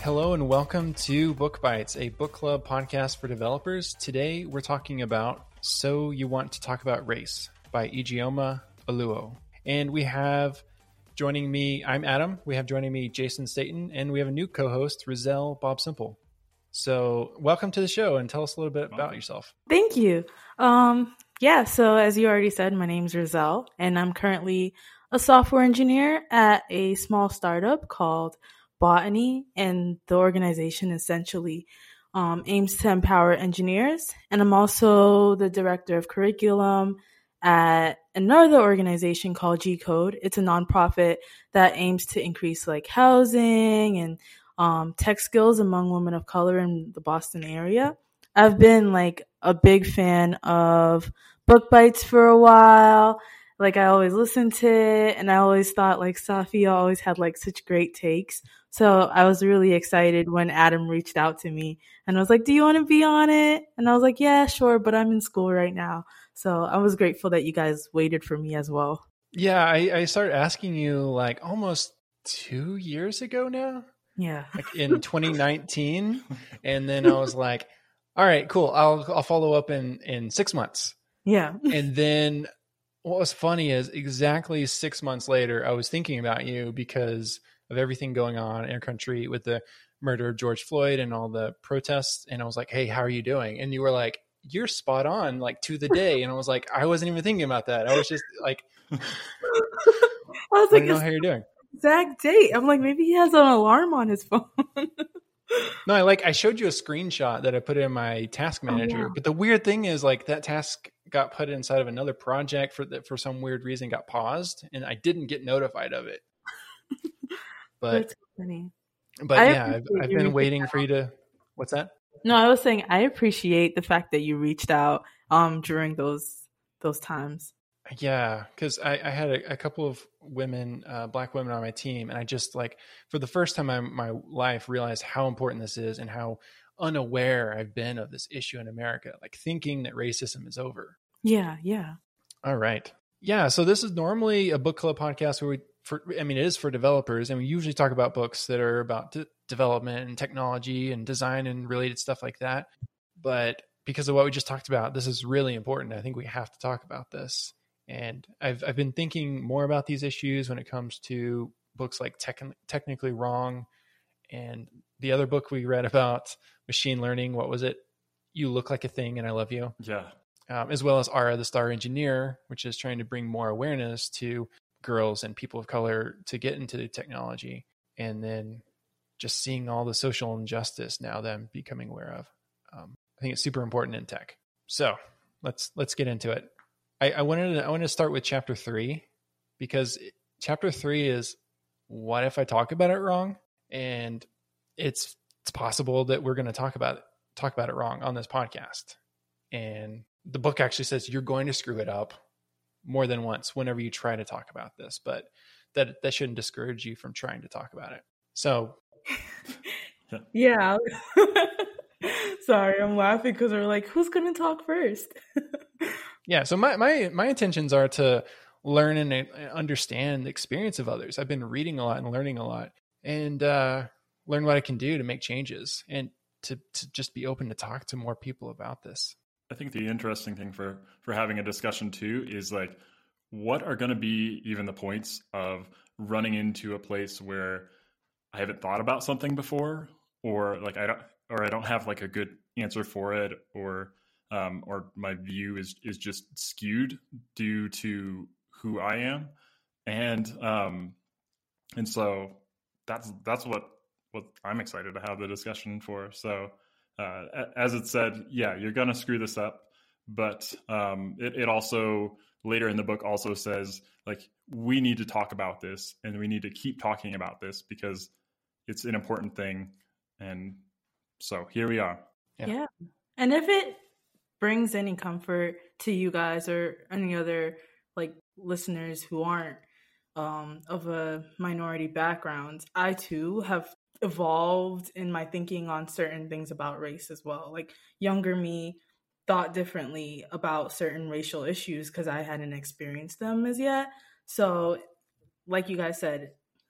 Hello and welcome to Book Bites, a book club podcast for developers. Today we're talking about So You Want to Talk About Race by Ijeoma Oluo. And we have joining me, I'm Adam, we have joining me Jason Staten, and we have a new co-host, Rizal Bob Simple. So welcome to the show and tell us a little bit about yourself. Thank you. So as you already said, my name's Rizal, and I'm currently a software engineer at a small startup called Botany, and the organization essentially aims to empower engineers. And I'm also the director of curriculum at another organization called G Code. It's a nonprofit that aims to increase like housing and tech skills among women of color in the Boston area. I've been like a big fan of Book Bites for a while. Like I always listened to it, and I always thought like Safia always had like such great takes. So I was really excited when Adam reached out to me and was like, do you want to be on it? And I was like, yeah, sure, but I'm in school right now. So I was grateful that you guys waited for me as well. Yeah, I started asking you like almost 2 years ago now. Yeah. Like in 2019. And then I was like, all right, cool. I'll follow up in 6 months. Yeah. And then what was funny is exactly 6 months later, I was thinking about you because of everything going on in our country with the murder of George Floyd and all the protests. And I was like, hey, how are you doing? And you were like, you're spot on, like to the day. And I was like, I wasn't even thinking about that. I was just like, I was like, know how you're doing. Exact date. I'm like, maybe he has an alarm on his phone. No, I showed you a screenshot that I put in my task manager. yeah. But the weird thing is like that task got put inside of another project for some weird reason got paused, and I didn't get notified of it. But That's funny. But yeah, I've been waiting for you to. What's that? No, I was saying I appreciate the fact that you reached out during those times. Yeah, because I had a couple of women, Black women on my team, and I just like for the first time in my life realized how important this is and how unaware I've been of this issue in America, like thinking that racism is over. Yeah. All right. Yeah, so this is normally a book club podcast where it is for developers, and we usually talk about books that are about development and technology and design and related stuff like that. But because of what we just talked about, this is really important. I think we have to talk about this. And I've been thinking more about these issues when it comes to books like Technically Wrong, and the other book we read about machine learning. What was it? You Look Like a Thing and I Love You. Yeah. As well as Ara, the Star Engineer, which is trying to bring more awareness to girls and people of color to get into the technology. And then just seeing all the social injustice now that I'm becoming aware of. I think it's super important in tech. So let's get into it. I wanted to start with chapter 3, because chapter 3 is what if I talk about it wrong? And it's possible that we're going to talk about it wrong on this podcast. And the book actually says you're going to screw it up more than once whenever you try to talk about this, but that shouldn't discourage you from trying to talk about it. So yeah. Sorry, I'm laughing because we're like, who's going to talk first? Yeah. So my intentions are to learn and understand the experience of others. I've been reading a lot and learning a lot, and learn what I can do to make changes and to just be open to talk to more people about this. I think the interesting thing for having a discussion too is like, what are going to be even the points of running into a place where I haven't thought about something before, or like I don't have like a good answer for it, or my view is just skewed due to who I am, and so that's what I'm excited to have the discussion for. So as it said, yeah, you're gonna screw this up, but it also later in the book also says like we need to talk about this and we need to keep talking about this because it's an important thing, and so here we are. Yeah. And if it brings any comfort to you guys or any other like listeners who aren't of a minority background, I too have evolved in my thinking on certain things about race as well. Like younger me thought differently about certain racial issues because I hadn't experienced them as yet. So like you guys said,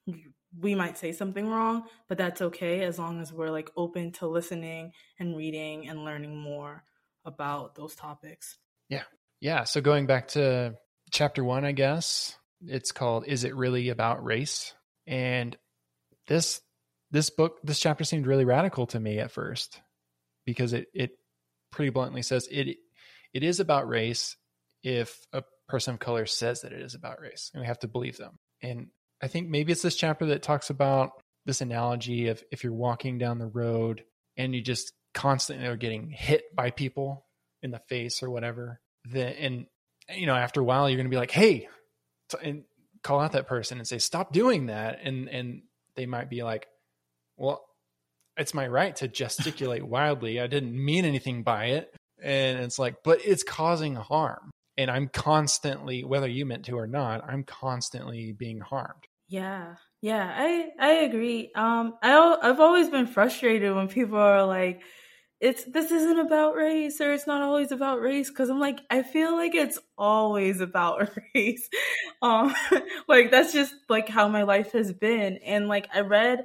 we might say something wrong, but that's okay as long as we're like open to listening and reading and learning more about those topics. Yeah. So going back to chapter 1, I guess it's called "Is It Really About Race?" And this chapter seemed really radical to me at first, because it pretty bluntly says it is about race if a person of color says that it is about race, and we have to believe them. And I think maybe it's this chapter that talks about this analogy of if you're walking down the road and you just constantly are getting hit by people in the face or whatever, and after a while you're going to be like, hey, and call out that person and say, stop doing that. And they might be like, well, it's my right to gesticulate wildly. I didn't mean anything by it. And it's like, but it's causing harm. And I'm constantly, whether you meant to or not, I'm constantly being harmed. Yeah, I agree. I've always been frustrated when people are like, this isn't about race, or it's not always about race, because I'm like, I feel like it's always about race. Like that's just like how my life has been. And like I read,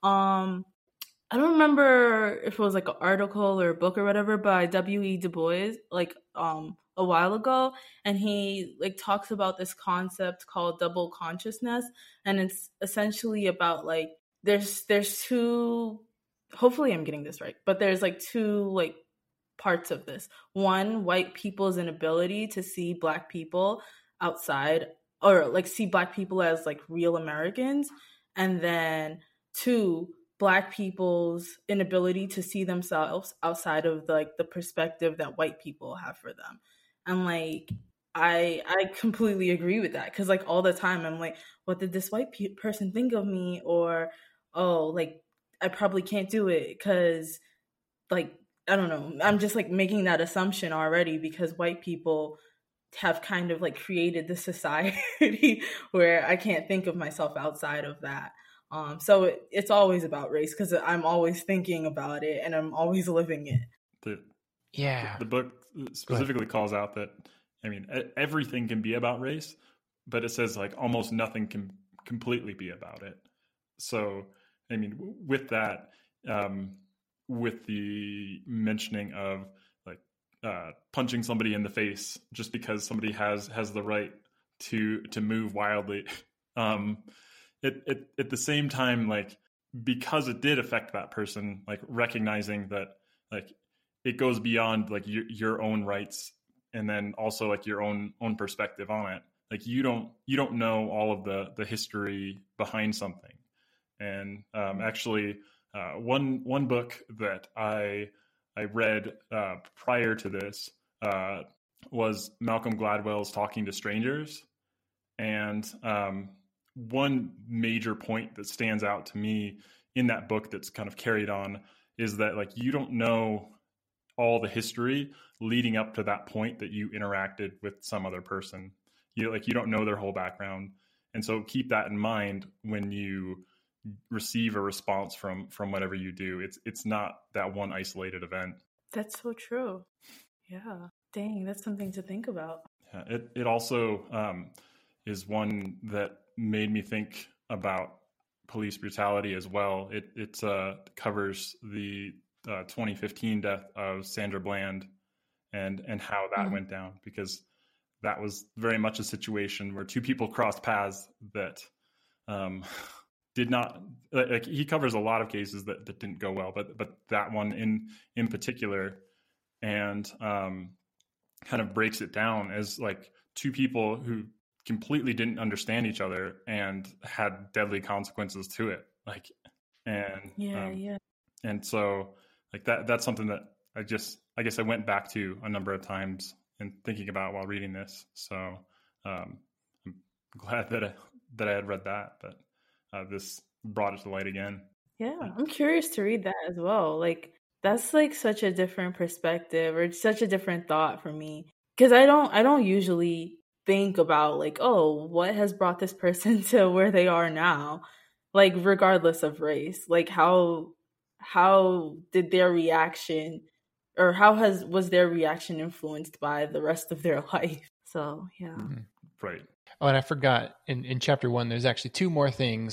I don't remember if it was like an article or a book or whatever by W.E. Du Bois, like a while ago, and he like talks about this concept called double consciousness, and it's essentially about like there's two, hopefully I'm getting this right, but there's like two like parts of this. One, white people's inability to see Black people outside, or like see Black people as like real Americans, and then two, Black people's inability to see themselves outside of the perspective that white people have for them. And like I completely agree with that, because like all the time I'm like, what did this white person think of me? Or oh, like I probably can't do it because like I don't know, I'm just like making that assumption already, because white people have kind of like created this society where I can't think of myself outside of that. So it's always about race, because I'm always thinking about it and I'm always living it. The book specifically calls out that, I mean, everything can be about race, but it says like almost nothing can completely be about it. So, I mean, with that, with the mentioning of like punching somebody in the face just because somebody has the right to move wildly, at the same time, like, because it did affect that person, like recognizing that like it goes beyond like your own rights, and then also like your own perspective on it. Like you don't know all of the history behind something. And actually, one book that I read prior to this was Malcolm Gladwell's Talking to Strangers, and one major point that stands out to me in that book that's kind of carried on is that like you don't know all the history leading up to that point that you interacted with some other person. You don't know their whole background. And so keep that in mind when you receive a response from whatever you do. It's not that one isolated event. That's so true. Yeah. Dang, that's something to think about. Yeah, it also is one that made me think about police brutality as well. It covers the 2015 death of Sandra Bland and how that went down, because that was very much a situation where two people crossed paths that did not, like, he covers a lot of cases that didn't go well, but that one in particular, and kind of breaks it down as like two people who completely didn't understand each other and had deadly consequences to it. Like, and and so like that's something that I guess I went back to a number of times and thinking about while reading this. So I'm glad that I had read that, but this brought it to light again. Yeah, I'm curious to read that as well. Like that's like such a different perspective, or such a different thought for me, because I don't usually think about like, oh, what has brought this person to where they are now, like regardless of race. Like how did their reaction, or was their reaction influenced by the rest of their life? So yeah. Right. Oh, and I forgot in chapter 1, there's actually two more things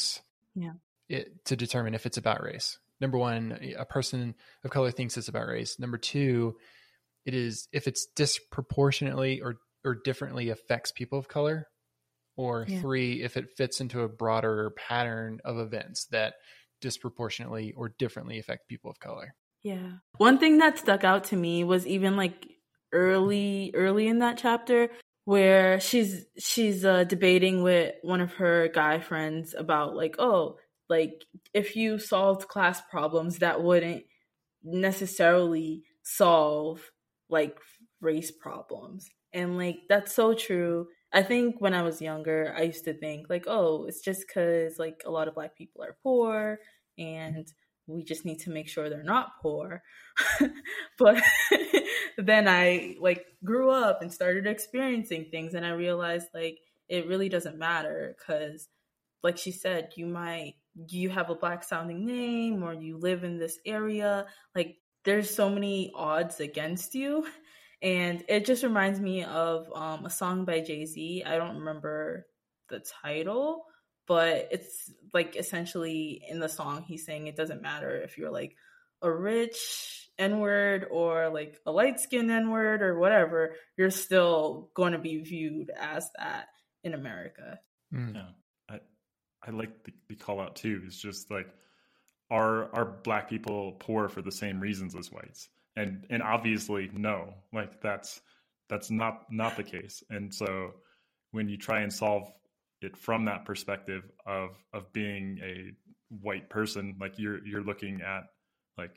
to determine if it's about race. Number one, a person of color thinks it's about race. Number two, it is if it's disproportionately or differently affects people of color. Or three, if it fits into a broader pattern of events that disproportionately or differently affect people of color. Yeah. One thing that stuck out to me was even like early in that chapter where she's debating with one of her guy friends about like, oh, like if you solved class problems, that wouldn't necessarily solve like race problems. And like that's so true. I think when I was younger, I used to think like, oh, it's just because like a lot of Black people are poor and we just need to make sure they're not poor. But then I like grew up and started experiencing things and I realized like it really doesn't matter because like she said, you have a Black sounding name or you live in this area. Like there's so many odds against you. And it just reminds me of a song by Jay-Z. I don't remember the title, but it's like essentially in the song he's saying it doesn't matter if you're like a rich N-word or like a light-skinned N-word or whatever, you're still going to be viewed as that in America. Yeah, I like the call out too. It's just like, are Black people poor for the same reasons as whites? And obviously no, like that's not the case. And so when you try and solve it from that perspective of being a white person, like you're looking at like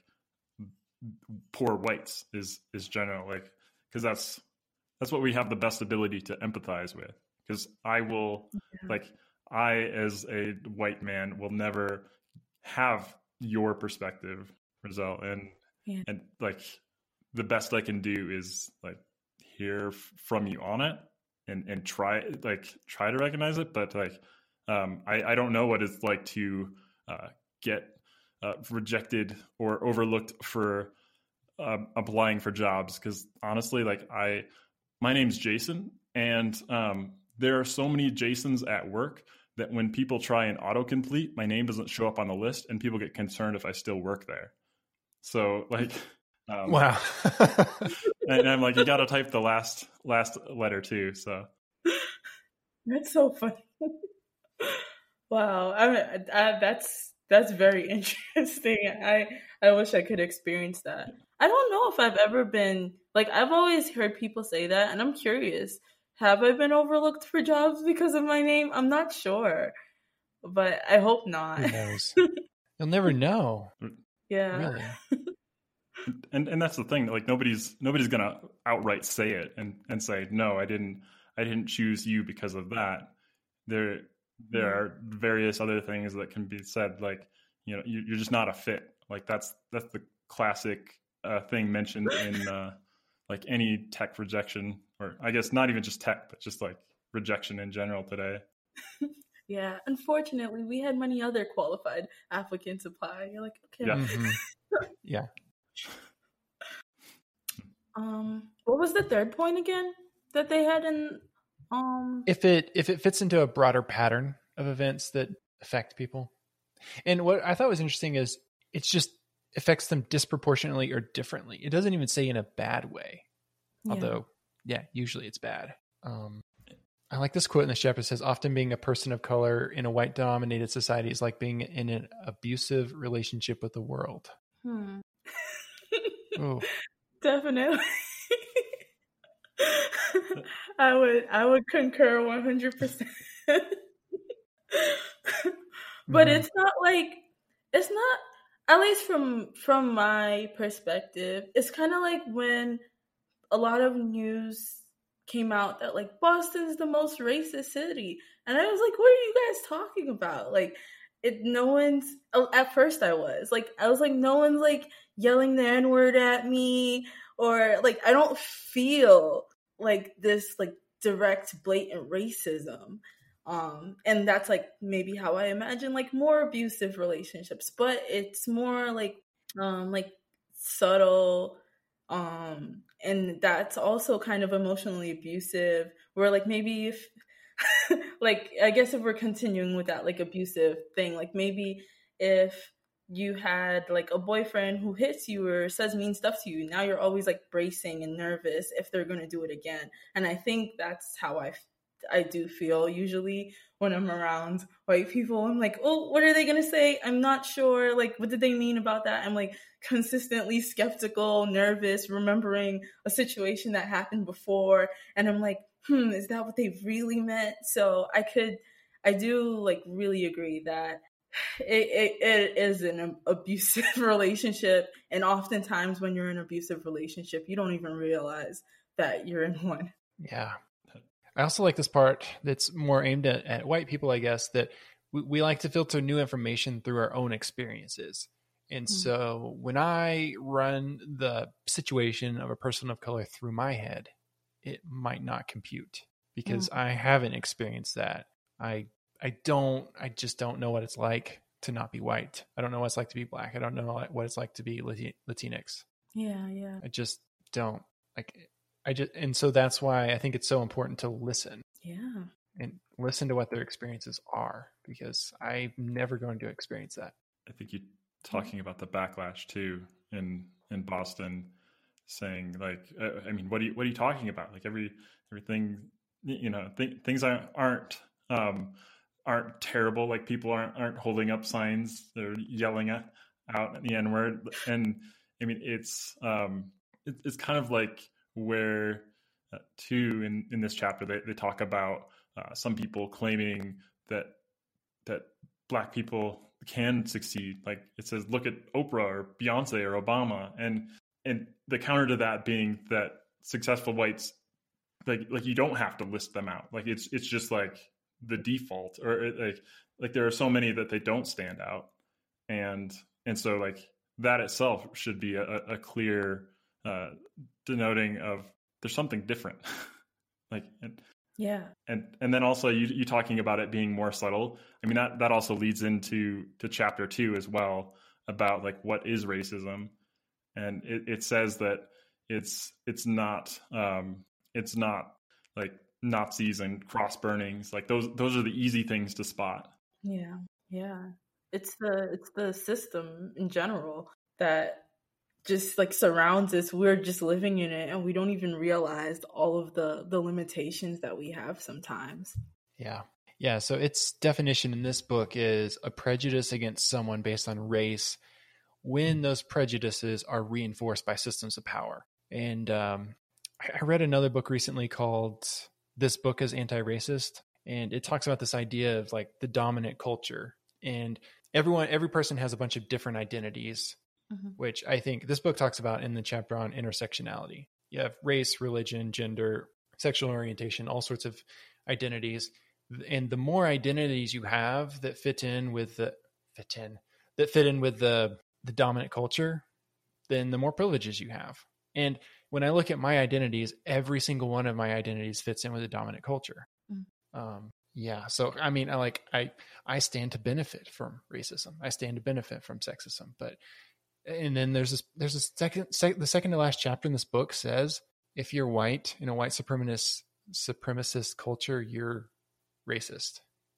poor whites is general, like because that's what we have the best ability to empathize with. Because I will like I as a white man will never have your perspective, Rizal, and like the best I can do is like hear from you on it and try to recognize it. But like, I don't know what it's like to get rejected or overlooked for applying for jobs. Cause honestly, like my name's Jason and there are so many Jasons at work that when people try and autocomplete, my name doesn't show up on the list and people get concerned if I still work there. So like, wow. And I'm like, you got to type the last letter too. So that's so funny. Wow. I mean, that's very interesting. I wish I could experience that. I don't know if I've ever been like, I've always heard people say that and I'm curious. Have I been overlooked for jobs because of my name? I'm not sure, but I hope not. Who knows? You'll never know. Yeah. Really. And that's the thing. Like nobody's gonna outright say it and say no. I didn't choose you because of that. There are various other things that can be said. Like you're just not a fit. Like that's the classic thing mentioned in like any tech rejection, or I guess not even just tech, but just like rejection in general today. Yeah, unfortunately, we had many other qualified applicants apply. You're like, okay. Yeah. Mm-hmm. Yeah. What was the third point again that they had in if it fits into a broader pattern of events that affect people. And what I thought was interesting is it's just affects them disproportionately or differently. It doesn't even say in a bad way. Although, usually it's bad. I like this quote in the chapter. It says, often being a person of color in a white dominated society is like being in an abusive relationship with the world. Oh, definitely. I would concur 100%. But it's not, at least from my perspective, it's kind of like when a lot of news came out that like Boston's the most racist city, and I was like, what are you guys talking about? Like, at first I was like, no one's like yelling the N-word at me, or like I don't feel like this like direct blatant racism. And that's like maybe how I imagine like more abusive relationships, but it's more like subtle, and that's also kind of emotionally abusive, where like maybe if like, I guess if we're continuing with that like abusive thing, like maybe if you had like a boyfriend who hits you or says mean stuff to you, now you're always like bracing and nervous if they're going to do it again. And I think that's how I do feel usually when I'm around white people. I'm like, oh, what are they going to say? I'm not sure. Like, what did they mean about that? I'm like consistently skeptical, nervous, remembering a situation that happened before. And I'm like, is that what they really meant? So I do like really agree that it is an abusive relationship. And oftentimes when you're in an abusive relationship, you don't even realize that you're in one. Yeah. I also like this part that's more aimed at white people, I guess, that we like to filter new information through our own experiences. And so when I run the situation of a person of color through my head, it might not compute because I haven't experienced that. I just don't know what it's like to not be white. I don't know what it's like to be black. I don't know what it's like to be Latinx. Yeah. I just don't and so that's why I think it's so important to listen. Yeah. And listen to what their experiences are, because I'm never going to experience that. I think you talking about the backlash too in Boston, saying like, I mean, what are you talking about? Like everything, things aren't terrible. Like people aren't holding up signs. They're yelling out the N-word. And I mean, it's kind of like where too in this chapter, they talk about some people claiming that Black people can succeed. Like it says, look at Oprah or Beyonce or Obama. And the counter to that being that successful whites, like you don't have to list them out. Like it's just like the default, or like there are so many that they don't stand out. And so like that itself should be a clear denoting of there's something different. Like, and then also you talking about it being more subtle. I mean, that also leads into chapter 2 as well, about like what is racism. And it says that it's not like Nazis and cross burnings. Like those are the easy things to spot. Yeah. It's the system in general that just like surrounds us. We're just living in it and we don't even realize all of the limitations that we have sometimes. Yeah. So its definition in this book is a prejudice against someone based on race when those prejudices are reinforced by systems of power. And I read another book recently called This Book is Anti-Racist, and it talks about this idea of like the dominant culture, and every person has a bunch of different identities, which I think this book talks about in the chapter on intersectionality. You have race, religion, gender, sexual orientation, all sorts of identities. And the more identities you have that fit in with the dominant culture, then the more privileges you have. And when I look at my identities, every single one of my identities fits in with the dominant culture. So I mean, I stand to benefit from racism. I stand to benefit from sexism. And then there's the second to last chapter in this book says, if you're white in a white supremacist culture, you're racist.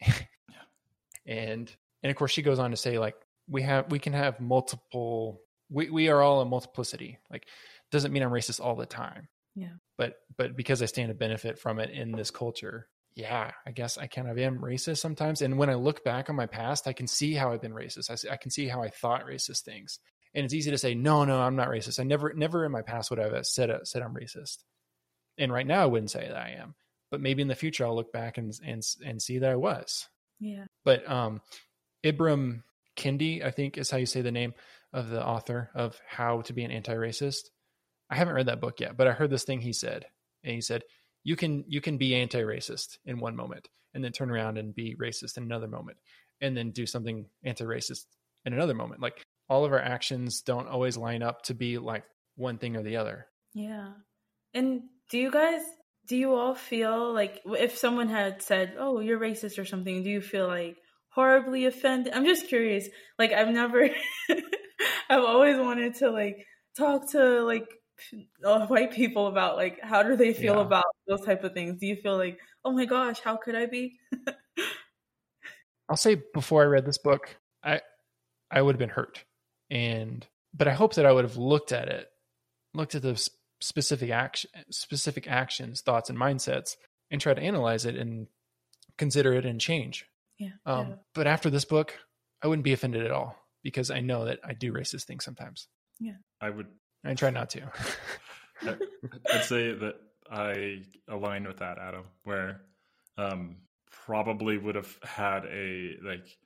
And of course she goes on to say, like, we can have multiple, we are all a multiplicity. Like, doesn't mean I'm racist all the time. Yeah. But because I stand to benefit from it in this culture, I guess I kind of am racist sometimes. And when I look back on my past, I can see how I've been racist. I can see how I thought racist things. And it's easy to say, no, I'm not racist. I never in my past would have said I'm racist. And right now I wouldn't say that I am. But maybe in the future I'll look back and see that I was. Yeah. But Ibram Kendi, I think is how you say the name of the author of How to Be an Anti-Racist. I haven't read that book yet, but I heard this thing he said. And he said, you can be anti-racist in one moment and then turn around and be racist in another moment and then do something anti-racist in another moment. Like, all of our actions don't always line up to be like one thing or the other. Yeah. And do you all feel like if someone had said, oh, you're racist or something, do you feel like horribly offended? I'm just curious. Like, I've always wanted to like talk to like white people about like how do they feel Yeah. about those type of things? Do you feel like, oh my gosh, how could I be? I'll say before I read this book, I would have been hurt, but I hope that I would have looked at the specific actions, thoughts, and mindsets, and try to analyze it and consider it and change. Yeah. But after this book, I wouldn't be offended at all because I know that I do racist things sometimes. Yeah. I try not to. I'd say that I align with that, Adam, where probably would have had a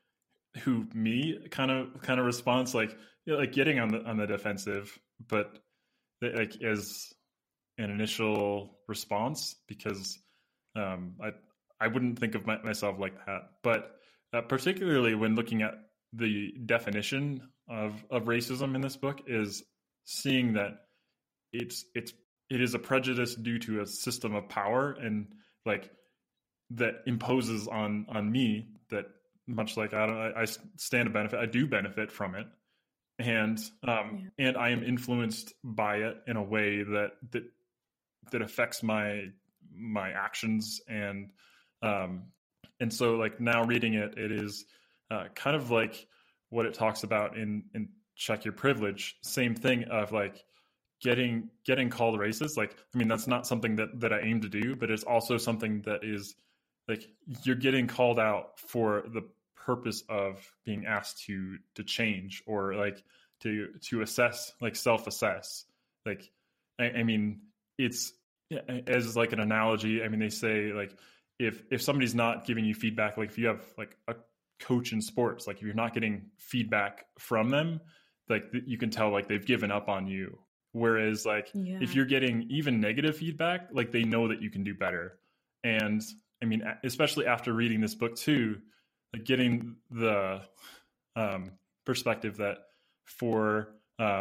kind of response, like getting on the defensive, but like as an initial response, because I wouldn't think of myself like that. But particularly when looking at the definition of racism in this book, is seeing that it is a prejudice due to a system of power, and like that imposes on me that, much like I stand to benefit, I do benefit from it, and and I am influenced by it in a way that affects my actions, and so like now reading it is kind of like what it talks about in Check Your Privilege. Same thing of like getting called racist. Like, I mean, that's not something that I aim to do, but it's also something that is like you're getting called out for the purpose of being asked to change, or like to assess, like self-assess. Like, I mean, it's as like an analogy. I mean, they say like if somebody's not giving you feedback, like if you have like a coach in sports, like if you're not getting feedback from them, like you can tell like they've given up on you. Whereas like if you're getting even negative feedback, like they know that you can do better. And I mean, especially after reading this book too, like getting the perspective that for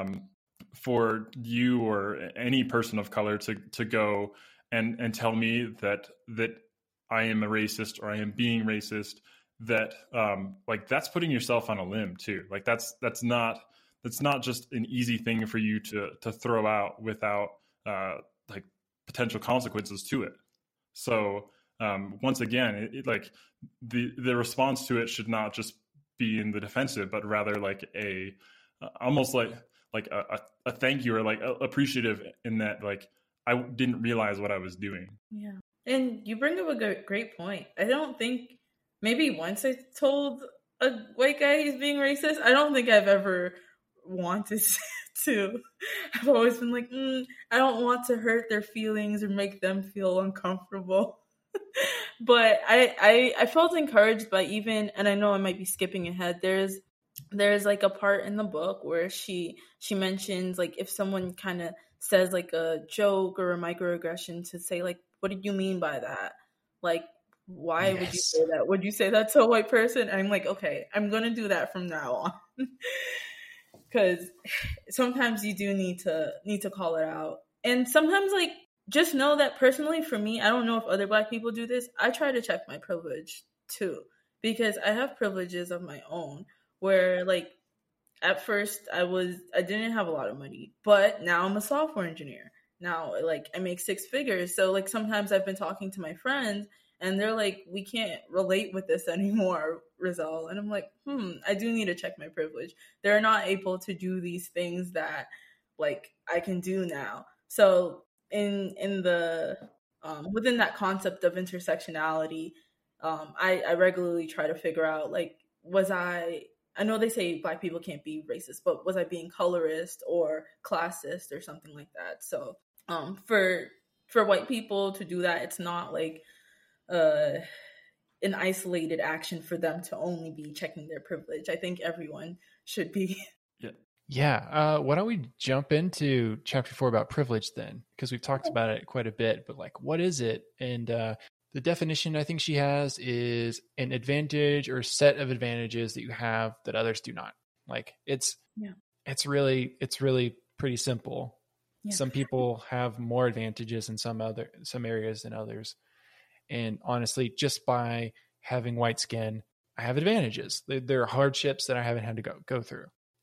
you or any person of color to go and tell me that I am a racist, or I am being racist, that like that's putting yourself on a limb too. Like that's not just an easy thing for you to throw out without like potential consequences to it. So once again, it like the response to it should not just be in the defensive, but rather like a almost like a thank you, or like appreciative in that like I didn't realize what I was doing. Yeah. And you bring up a great point. I don't think, maybe once I told a white guy he's being racist, I don't think I've ever wanted to. I've always been like, I don't want to hurt their feelings or make them feel uncomfortable. But I felt encouraged by even, and I know I might be skipping ahead, there's like a part in the book where she mentions like if someone kind of says like a joke or a microaggression, to say like, what did you mean by that? Like, why would you say that? Would you say that to a white person? And I'm like, okay, I'm going to do that from now on. Because sometimes you do need to call it out. And sometimes like, just know that personally for me, I don't know if other Black people do this, I try to check my privilege too. Because I have privileges of my own where like, at first I didn't have a lot of money, but now I'm a software engineer. Now, like, I make 6 figures. So like sometimes I've been talking to my friends and they're like, we can't relate with this anymore, Rizal. And I'm like, I do need to check my privilege. They're not able to do these things that like I can do now. So in the within that concept of intersectionality, I regularly try to figure out like, I know they say Black people can't be racist, but was I being colorist or classist or something like that? So for white people to do that, it's not like an isolated action for them to only be checking their privilege. I think everyone should be. Yeah. Why don't we jump into chapter 4 about privilege then? Because we've talked about it quite a bit, but like, what is it? And the definition I think she has is an advantage or set of advantages that you have that others do not. Like it's really pretty simple. Yeah. Some people have more advantages in some areas than others. And honestly, just by having white skin, I have advantages. There are hardships that I haven't had to go through.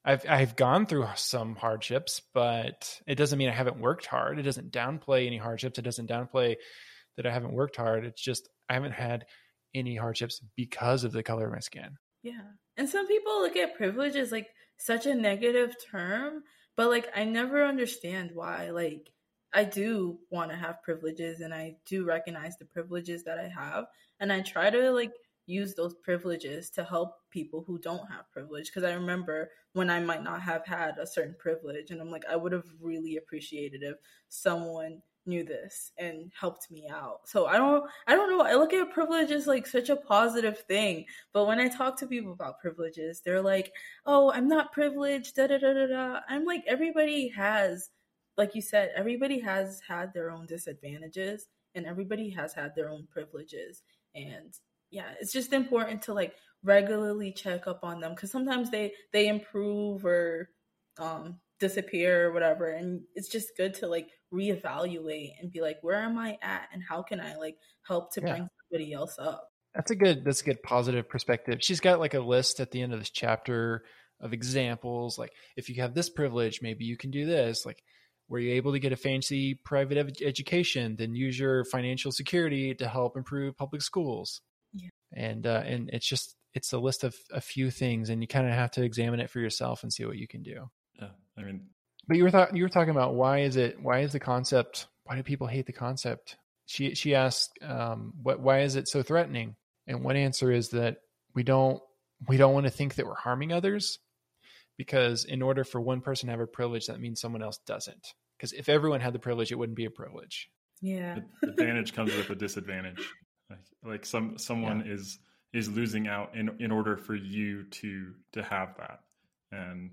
I've gone through some hardships, but it doesn't mean I haven't worked hard. It doesn't downplay any hardships. It doesn't downplay that I haven't worked hard. It's just I haven't had any hardships because of the color of my skin. Yeah. And some people look at privilege as like such a negative term, but like I never understand why. Like I do want to have privileges and I do recognize the privileges that I have, and I try to like use those privileges to help people who don't have privilege, because I remember when I might not have had a certain privilege and I'm like I would have really appreciated if someone knew this and helped me out. So I don't know, I look at privilege as like such a positive thing, but when I talk to people about privileges, they're like, "Oh, I'm not privileged, da da da da da." I'm like, everybody has, like you said, everybody has had their own disadvantages and everybody has had their own privileges. And yeah, it's just important to like regularly check up on them, because sometimes they improve or disappear or whatever, and it's just good to like reevaluate and be like, where am I at and how can I like help to bring somebody else up. That's a good positive perspective. She's got like a list at the end of this chapter of examples, like if you have this privilege, maybe you can do this. Like, were you able to get a fancy private education? Then use your financial security to help improve public schools. Yeah. And it's a list of a few things, and you kind of have to examine it for yourself and see what you can do. Yeah, I mean, but you were talking about why do people hate the concept? She asked, why is it so threatening? And one answer is that we don't want to think that we're harming others, because in order for one person to have a privilege, that means someone else doesn't. Because if everyone had the privilege, it wouldn't be a privilege. Yeah. The advantage comes with a disadvantage. Like someone is losing out in order for you to have that. And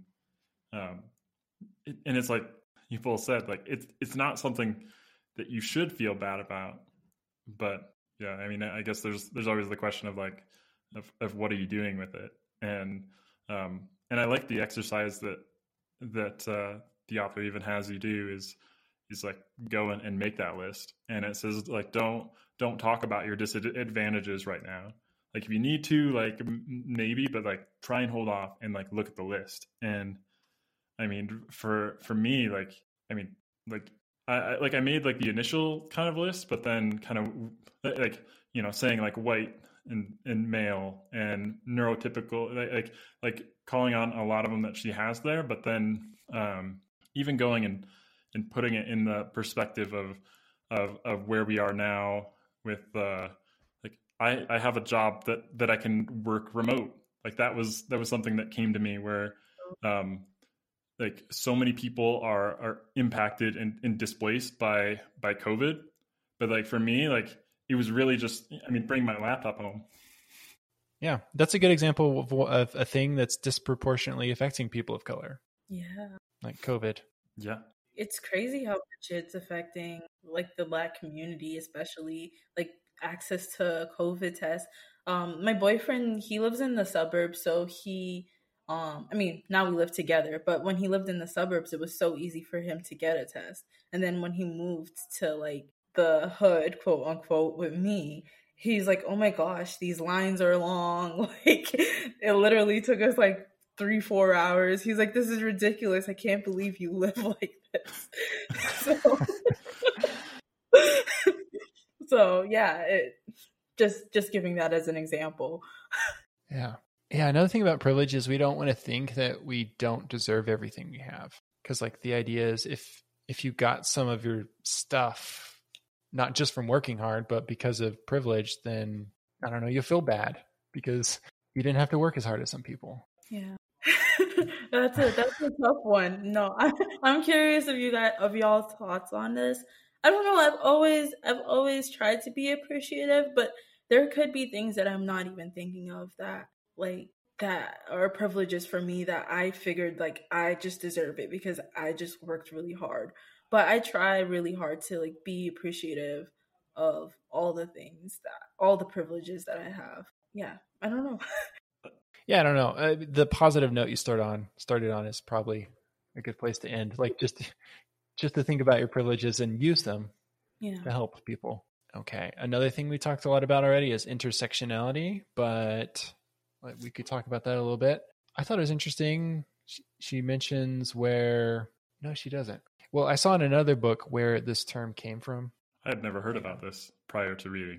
and it's like you both said, like it's not something that you should feel bad about. But yeah, I mean, I guess there's always the question of like of what are you doing with it? And I like the exercise that the author even has you do is like go and make that list. And it says like don't talk about your disadvantages right now. Like if you need to, like maybe, but like try and hold off and like look at the list. And I mean, for me, like I mean, like I made like the initial kind of list, but then kind of like, you know, saying like white and male and neurotypical, like calling on a lot of them that she has there, but then even going and putting it in the perspective of where we are now with like I have a job that I can work remote. Like that was something that came to me where like so many people are impacted and displaced by COVID. But like for me, like it was really just, I mean, bring my laptop home. Yeah, that's a good example of a thing that's disproportionately affecting people of color. Yeah. Like COVID. Yeah. It's crazy how much it's affecting like the Black community, especially like access to COVID tests. My boyfriend, he lives in the suburbs, so he I mean, now we live together, but when he lived in the suburbs, it was so easy for him to get a test. And then when he moved to like the hood, quote unquote, with me, he's like, oh my gosh, these lines are long. Like it literally took us like 3-4 hours. He's like, this is ridiculous. I can't believe you live like this. So yeah, it just giving that as an example. Yeah. Another thing about privilege is we don't want to think that we don't deserve everything we have. Because like the idea is if you got some of your stuff, not just from working hard, but because of privilege, then I don't know, you'll feel bad because you didn't have to work as hard as some people. Yeah. That's a tough one. No, I'm curious of y'all's thoughts on this. I don't know. I've always tried to be appreciative, but there could be things that I'm not even thinking of that are privileges for me that I figured like I just deserve it because I just worked really hard. But I try really hard to like be appreciative of all the privileges that I have. Yeah, I don't know. Yeah, I don't know. The positive note you started on is probably a good place to end. Like just to think about your privileges and use them to help people. Okay. Another thing we talked a lot about already is intersectionality, but we could talk about that a little bit. I thought it was interesting She mentions where, no, she doesn't. Well, I saw in another book where this term came from. I had never heard about this prior to reading.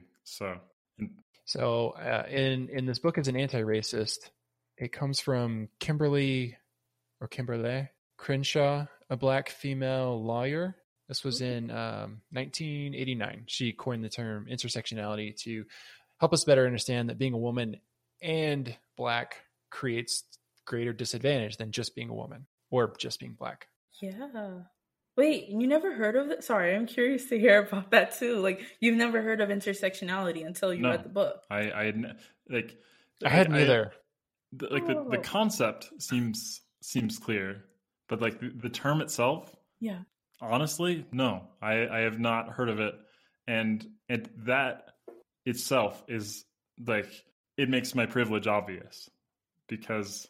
So in this book as an anti-racist, it comes from Kimberly Crenshaw, a black female lawyer. This was in 1989. She coined the term intersectionality to help us better understand that being a woman and black creates greater disadvantage than just being a woman or just being black. Yeah. Wait, you never heard of it? Sorry, I'm curious to hear about that too. Like, you've never heard of intersectionality until you read the book. I hadn't either. The concept seems clear, but like the term itself, yeah, honestly, no, I have not heard of it, and that itself is like, it makes my privilege obvious because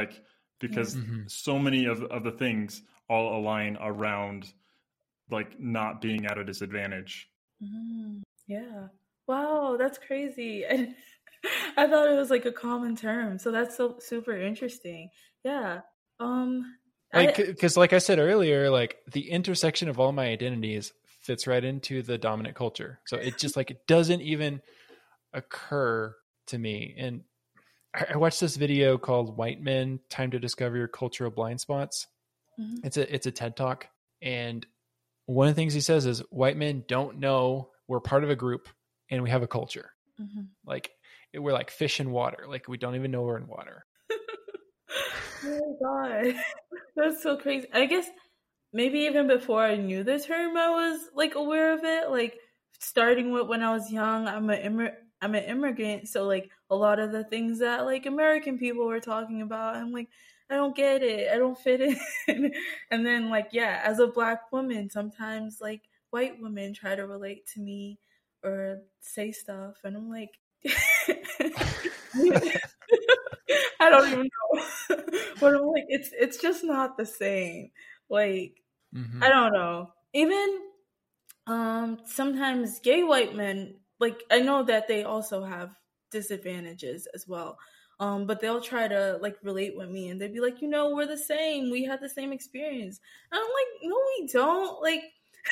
so many of the things all align around like not being at a disadvantage. Yeah. Wow, that's crazy. And I thought it was like a common term, so that's so super interesting. Yeah. Because like I said earlier, like the intersection of all my identities fits right into the dominant culture. So it just like, it doesn't even occur to me. And I watched this video called White Men, Time to Discover Your Cultural Blind Spots. It's a TED Talk. And one of the things he says is white men don't know we're part of a group and we have a culture. Like we're like fish in water. Like we don't even know we're in water. Oh my God. That's so crazy. I guess maybe even before I knew the term, I was like aware of it. Like starting with when I was young, I'm an immigrant. So like a lot of the things that like American people were talking about, I'm like, I don't get it. I don't fit in. And then like, yeah, as a black woman, sometimes like white women try to relate to me or say stuff. And I'm like, I don't even know. But I'm like, it's just not the same. Like, I don't know. Even sometimes gay white men, like I know that they also have disadvantages as well. But they'll try to like relate with me and they'd be like, we're the same. We had the same experience. And I'm like, no, we don't. Like,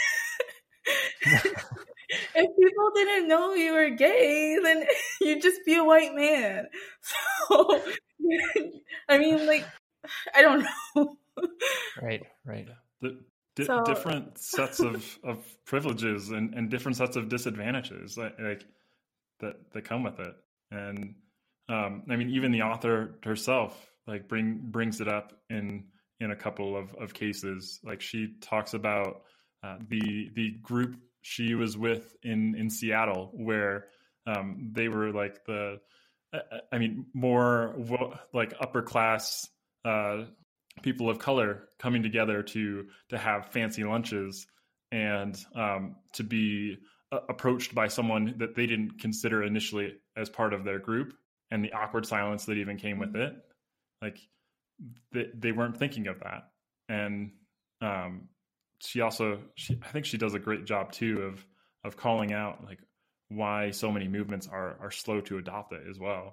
if people didn't know you were gay, then you'd just be a white man. So, I mean, like, I don't know. Right. Different sets of privileges and different sets of disadvantages like that come with it. And I mean, even the author herself like brings it up in a couple of cases. Like she talks about the group she was with in Seattle, where they were like more like upper class people of color coming together to have fancy lunches and to be approached by someone that they didn't consider initially as part of their group, and the awkward silence that even came with it. Like they weren't thinking of that. And I think she does a great job too of calling out like why so many movements are slow to adopt it as well.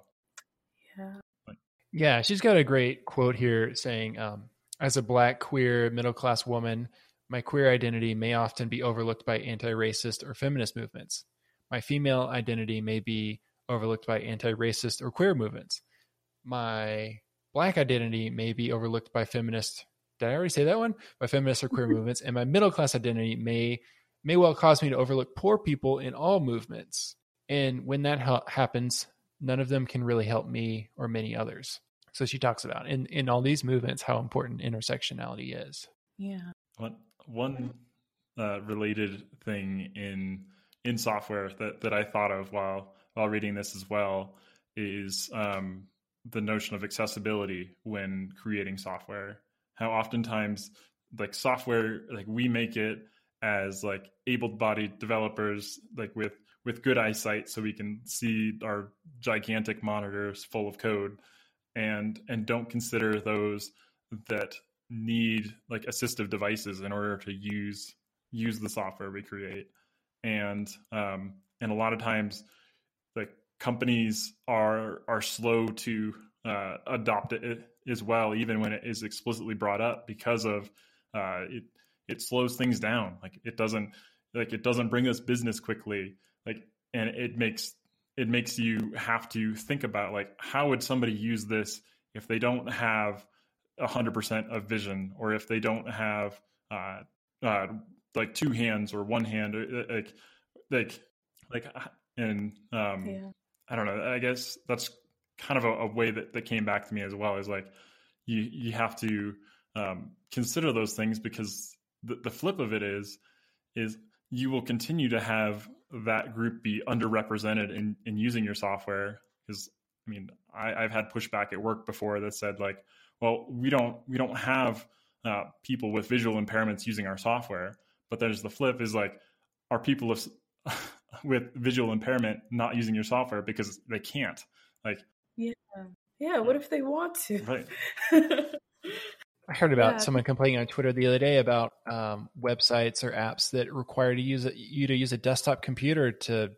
Yeah, she's got a great quote here saying, as a black, queer, middle-class woman, my queer identity may often be overlooked by anti-racist or feminist movements. My female identity may be overlooked by anti-racist or queer movements. My black identity may be overlooked by feminist. Did I already say that one? By feminist or queer movements. And my middle-class identity may well cause me to overlook poor people in all movements. And when that happens, none of them can really help me or many others. So she talks about in all these movements how important intersectionality is. Yeah. One related thing in software that I thought of while reading this as well is the notion of accessibility when creating software. How oftentimes like software, like we make it as like able-bodied developers, like with good eyesight, so we can see our gigantic monitors full of code, and don't consider those that need like assistive devices in order to use the software we create. And a lot of times like companies are slow to adopt it as well, even when it is explicitly brought up, because of it slows things down. Like it doesn't bring us business quickly. Like, and it makes you have to think about, like, how would somebody use this if they don't have 100% of vision, or if they don't have like two hands or one hand, and I don't know. I guess that's kind of a way that came back to me as well, is like you have to consider those things, because the flip of it is you will continue to have that group be underrepresented in using your software. Because I mean, I've had pushback at work before that said, like, well, we don't have people with visual impairments using our software. But there's the flip, is like, are people with visual impairment not using your software because they can't? Like, yeah. What if they want to? Right. I heard about someone complaining on Twitter the other day about websites or apps that require you to use a desktop computer to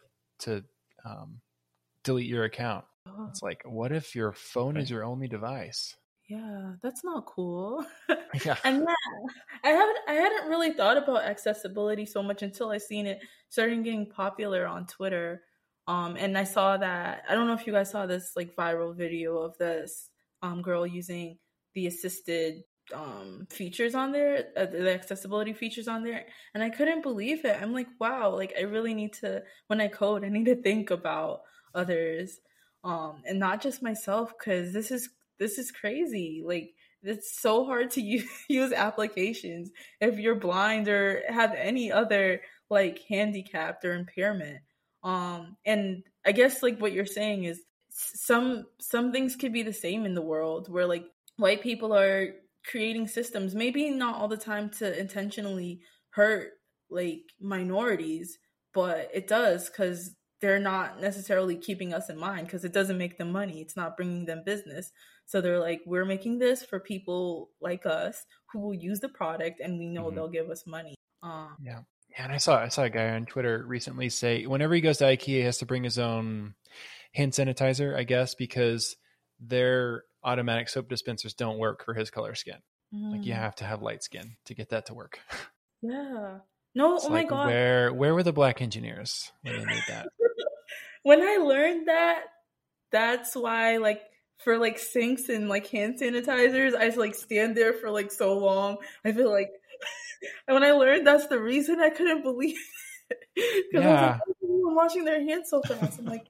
delete your account. Oh. It's like, what if your phone is your only device? Yeah, that's not cool. Yeah. And I hadn't really thought about accessibility so much until I seen it starting getting popular on Twitter. And I saw that, I don't know if you guys saw this like viral video of this girl using the assisted features on there, the accessibility features on there, and I couldn't believe it. I'm like, wow, like I really need to, when I code, I need to think about others, and not just myself, because this is crazy. Like, it's so hard to use applications if you're blind or have any other like handicapped or impairment. And I guess like what you're saying is some things could be the same in the world, where like white people are creating systems, maybe not all the time to intentionally hurt like minorities, but it does, because they're not necessarily keeping us in mind, because it doesn't make them money. It's not bringing them business. So they're like, we're making this for people like us who will use the product, and we know they'll give us money. Yeah. And I saw a guy on Twitter recently say whenever he goes to IKEA, he has to bring his own hand sanitizer, I guess, because their automatic soap dispensers don't work for his color skin. Like, you have to have light skin to get that to work. Yeah. No, it's my God. Where were the black engineers when they made that? When I learned that, that's why, like, for like sinks and like hand sanitizers, I like stand there for like so long. I feel like, and when I learned that's the reason, I couldn't believe it. Because I was like, oh, people are washing their hands so fast. I'm like,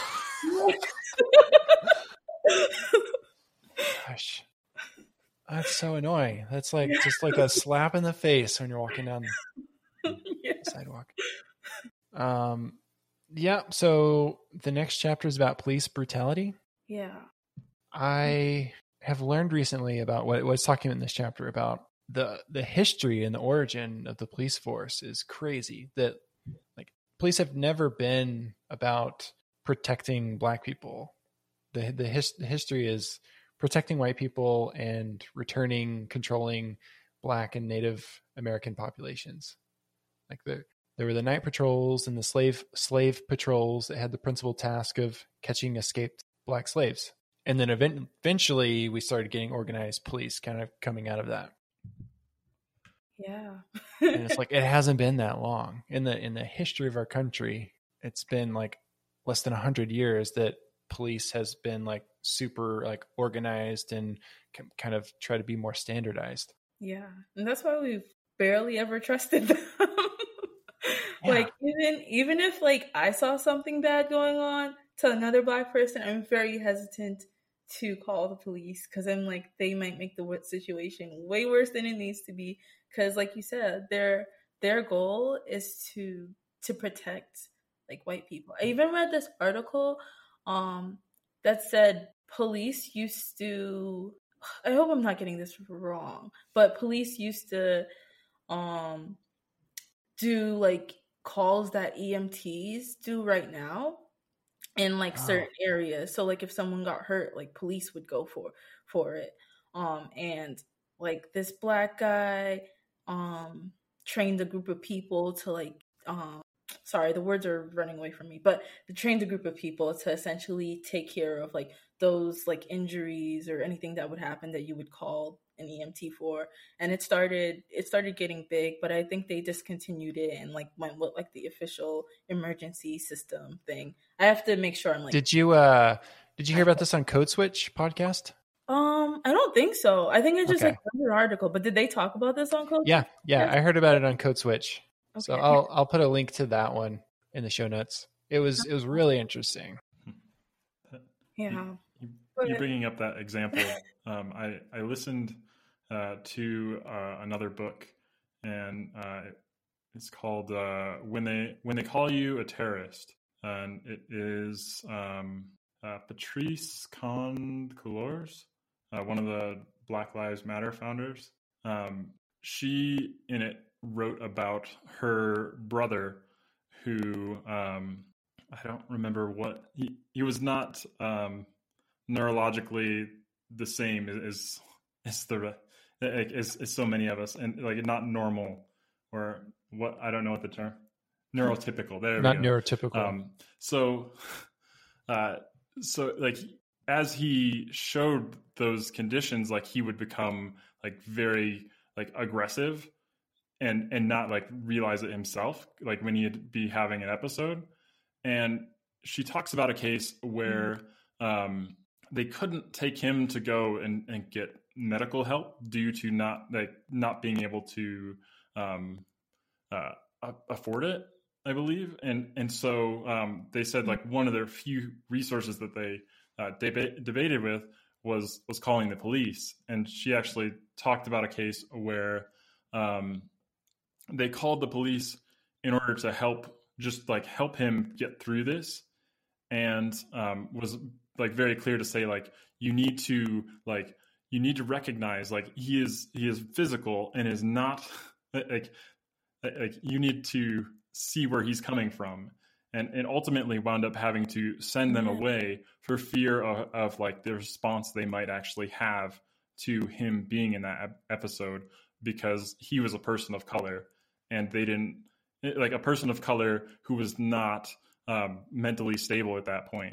gosh, that's so annoying. That's like just like a slap in the face when you're walking down the sidewalk. Yeah. So the next chapter is about police brutality. Yeah. I have learned recently about what it's talking in this chapter about the history and the origin of the police force is crazy. That like police have never been about protecting black people. The history is protecting white people and controlling black and Native American populations. Like there were the night patrols and the slave patrols that had the principal task of catching escaped black slaves. And then eventually we started getting organized police kind of coming out of that. Yeah. And it's like, it hasn't been that long in the history of our country. It's been like less than 100 years that police has been like super like organized and kind of try to be more standardized. Yeah. And that's why we've barely ever trusted them. Yeah. Like even if like I saw something bad going on to another black person, I'm very hesitant to call the police, because I'm like, they might make the situation way worse than it needs to be. Because like you said, their goal is to protect like white people. I even read this article that said police used to, I hope I'm not getting this wrong, but police used to do like calls that EMTs do right now in like certain areas. So like if someone got hurt, like police would go for it. And like this black guy trained a group of people to like sorry, the words are running away from me, but they trained a group of people to essentially take care of like those like injuries or anything that would happen that you would call an EMT for. And it started getting big, but I think they discontinued it and like went with like the official emergency system thing. I have to make sure I'm like, Did you hear about this on Code Switch podcast? I don't think so. I think I just Okay. like read an article, but did they talk about this on Code? Yeah, I heard about it on Code Switch. Okay. So I'll put a link to that one in the show notes. It was really interesting. Yeah. You bringing up that example, I listened to another book, and it's called "When They Call You a Terrorist," and it is Patrice Khan-Coulors, one of the Black Lives Matter founders. She in it wrote about her brother, who I don't remember what he was not. Neurologically the same as so many of us, and like not normal, or what, I don't know what the term, neurotypical. There Not we go. neurotypical. So like as he showed those conditions, like he would become like very like aggressive and not like realize it himself, like when he'd be having an episode. And she talks about a case where they couldn't take him to go and get medical help due to not being able to afford it, I believe. And so they said like one of their few resources that they debated with was calling the police. And she actually talked about a case where they called the police in order to help him get through this, and was like very clear to say like you need to recognize like he is physical and is not like you need to see where he's coming from, and ultimately wound up having to send them away for fear of like the response they might actually have to him being in that episode, because he was a person of color, and they didn't like a person of color who was not mentally stable at that point.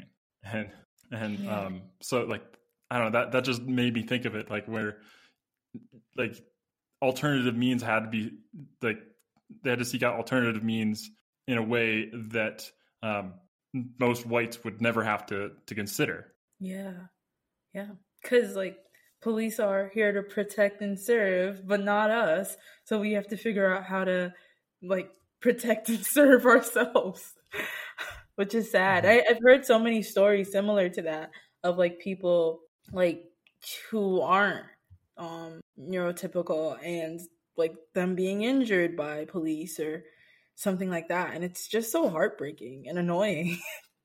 And so like I don't know, that just made me think of it like where like alternative means had to be like they had to seek out alternative means in a way that most whites would never have to consider. Yeah, because like police are here to protect and serve, but not us. So we have to figure out how to like protect and serve ourselves. Which is sad. I've heard so many stories similar to that of like people like who aren't neurotypical and like them being injured by police or something like that. And it's just so heartbreaking and annoying.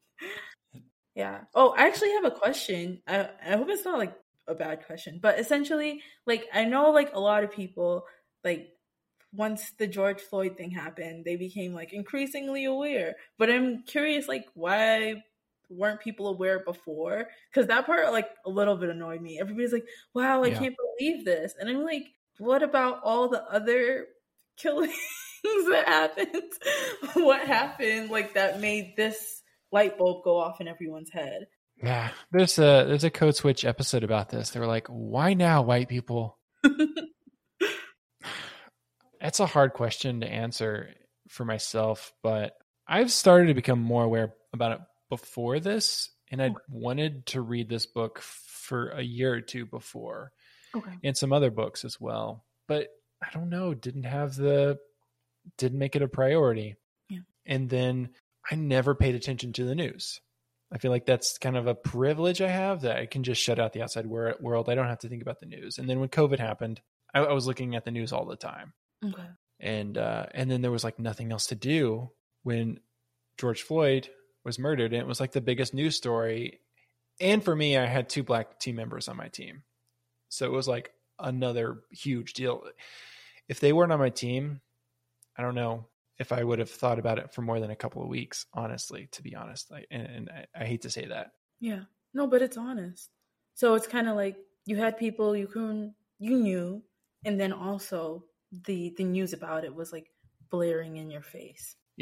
Yeah. Oh, I actually have a question. I hope it's not like a bad question, but essentially like I know like a lot of people like once the George Floyd thing happened, they became like increasingly aware. But I'm curious, like, why weren't people aware before? Because that part, like, a little bit annoyed me. Everybody's like, wow, I can't believe this. And I'm like, what about all the other killings that happened? What happened, like, that made this light bulb go off in everyone's head? Yeah, there's a Code Switch episode about this. They were like, why now, white people? That's a hard question to answer for myself, but I've started to become more aware about it before this, and I wanted to read this book for a year or two before, and some other books as well. But I don't know, didn't make it a priority. Yeah. And then I never paid attention to the news. I feel like that's kind of a privilege I have, that I can just shut out the outside world. I don't have to think about the news. And then when COVID happened, I was looking at the news all the time. Okay. And then there was like nothing else to do when George Floyd was murdered, and it was like the biggest news story. And for me, I had 2 Black team members on my team, so it was like another huge deal. If they weren't on my team, I don't know if I would have thought about it for more than a couple of weeks, honestly, to be honest. I hate to say that. Yeah. No, but it's honest. So it's kind of like you had people you knew, and then also the news about it was like blaring in your face. Yeah.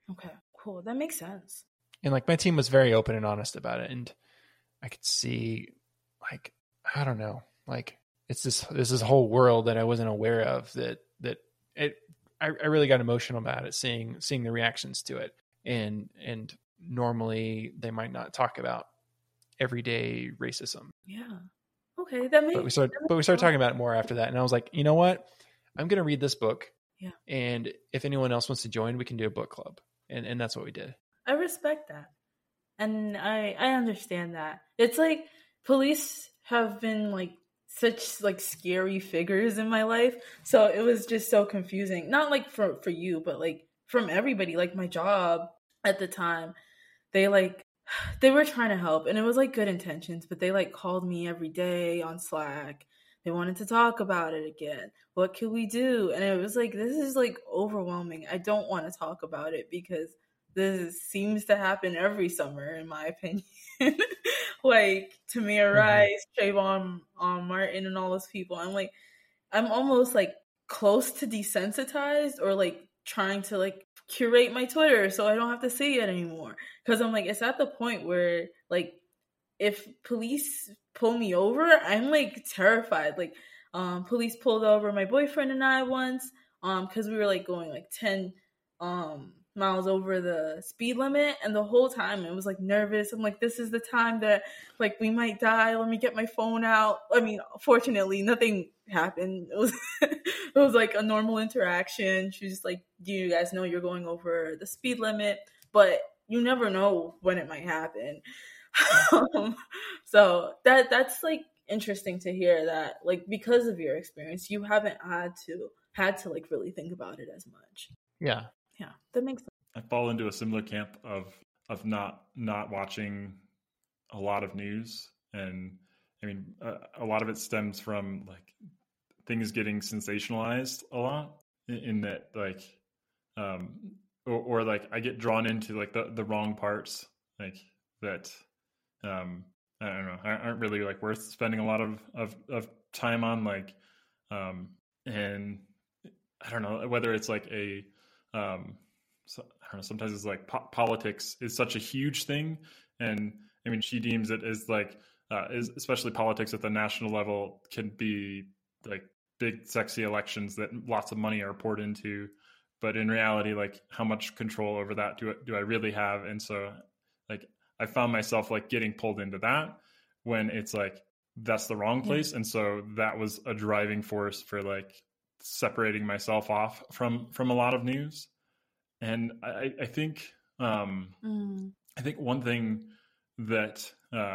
Okay, cool. That makes sense. And like my team was very open and honest about it, and I could see, like, I don't know, like it's this whole world that I wasn't aware of that I really got emotional about it, seeing the reactions to it, and normally they might not talk about everyday racism. Yeah. Okay, that makes. But we started talking about it more after that, and I was like, you know what, I'm going to read this book. Yeah. And if anyone else wants to join, we can do a book club, and that's what we did. I respect that. And I understand that. It's like police have been like such like scary figures in my life. So it was just so confusing. Not like for you, but like from everybody. Like my job at the time, they were trying to help, and it was like good intentions, but they like called me every day on Slack. They wanted to talk about it again. What could we do? And it was like, this is like overwhelming. I don't want to talk about it because this seems to happen every summer, in my opinion. Like Tamir Rice, Trayvon Martin, and all those people. I'm almost like close to desensitized, or like trying to like curate my Twitter so I don't have to see it anymore. Because I'm like, it's at the point where like if police pull me over, I'm like terrified. Like police pulled over my boyfriend and I once because we were like going like 10 miles over the speed limit, and the whole time it was like nervous. I'm like, this is the time that like we might die. Let me get my phone out. I mean, fortunately nothing happened. It was like a normal interaction. She was just like, do you guys know you're going over the speed limit? But you never know when it might happen. So that's like interesting to hear that, like, because of your experience, you haven't had to like really think about it as much. Yeah, that makes sense. I fall into a similar camp of not watching a lot of news, and I mean a lot of it stems from like things getting sensationalized a lot, in that like or like I get drawn into like the wrong parts, like that I don't know, aren't really like worth spending a lot of time on, like and I don't know whether it's like a so, I don't know, sometimes it's like politics is such a huge thing, and I mean she deems it as like especially politics at the national level can be like big sexy elections that lots of money are poured into, but in reality, like how much control over that do I really have? And so like I found myself like getting pulled into that when it's like that's the wrong place. And so that was a driving force for like separating myself off from a lot of news. And I think I think one thing that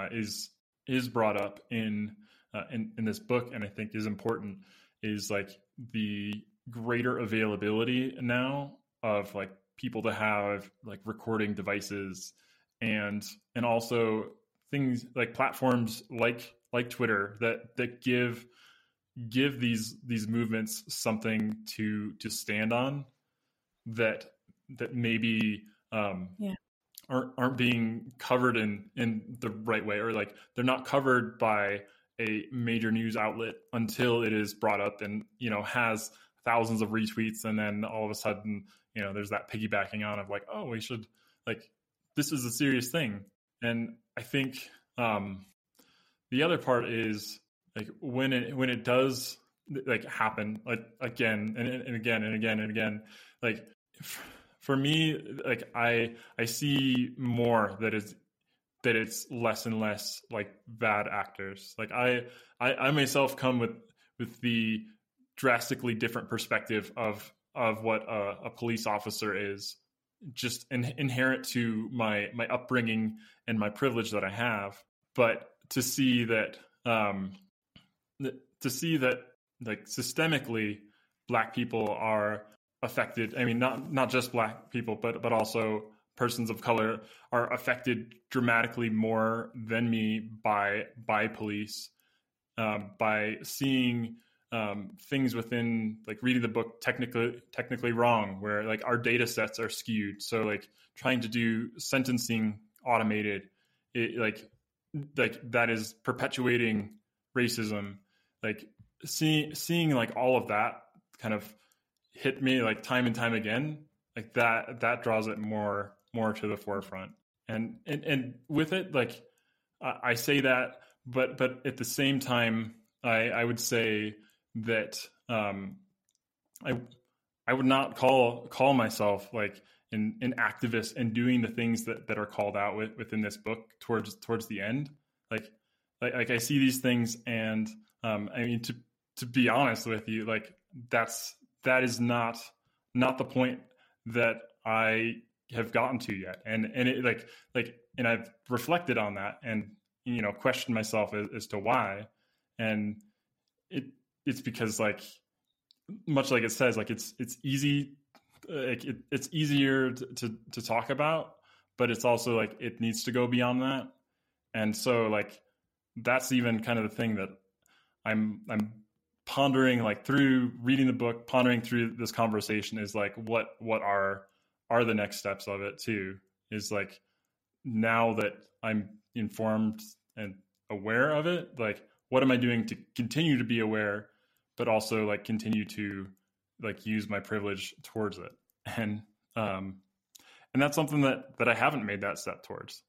is brought up in this book, and I think is important, is like the greater availability now of like people to have like recording devices, and also things like platforms like Twitter that give these movements something to stand on, that maybe aren't being covered in the right way, or like they're not covered by a major news outlet until it is brought up and, you know, has thousands of retweets, and then all of a sudden, you know, there's that piggybacking on of like, oh, we should, like, this is a serious thing. And I think the other part is like when it does like happen, like again and again and again and again, like for me, like I see more that it's less and less like bad actors. Like I myself come with the drastically different perspective of what a police officer is, just inherent to my upbringing and my privilege that I have. But to see that like systemically Black people are affected. I mean, not just Black people, but also persons of color are affected dramatically more than me by police, by seeing things within, like reading the book technically wrong, where like our data sets are skewed. So like trying to do sentencing automated, like that is perpetuating racism. Like seeing like all of that kind of hit me like time and time again. like that draws it more to the forefront. And with it, like I say that, but at the same time, I would say that I would not call myself like an activist and doing the things that are called out within this book towards the end. Like I see these things, and I mean, to be honest with you, like that is not the point that I have gotten to yet. And it and I've reflected on that and, questioned myself as to why. And it's because, like, much like it says, like it's easy, like it's easier to talk about, but it's also like it needs to go beyond that. And so, like, that's even kind of the thing that I'm pondering, like, through reading the book, pondering through this conversation, is like what are the next steps of it too, is like, now that I'm informed and aware of it, like, what am I doing to continue to be aware, but also like continue to like use my privilege towards it. And that's something that I haven't made that step towards.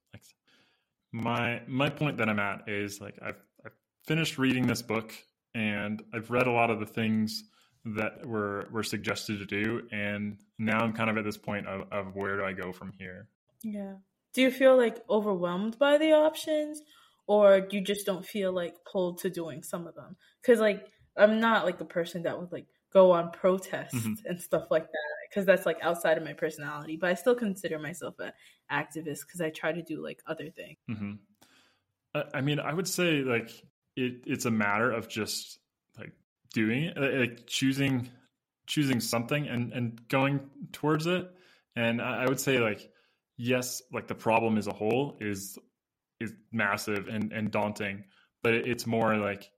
Like, my point that I'm at is, like, I've finished reading this book, and I've read a lot of the things that were suggested to do, and now I'm kind of at this point of where do I go from here? Yeah. Do you feel like overwhelmed by the options, or you just don't feel like pulled to doing some of them? Because, like, I'm not like a person that would like go on protests and stuff like that, because that's like outside of my personality, but I still consider myself an activist because I try to do like other things. I mean, I would say, like, it's a matter of just like doing it, like choosing something and going towards it. And I would say, like, yes, like the problem as a whole is massive and daunting, but it's more like,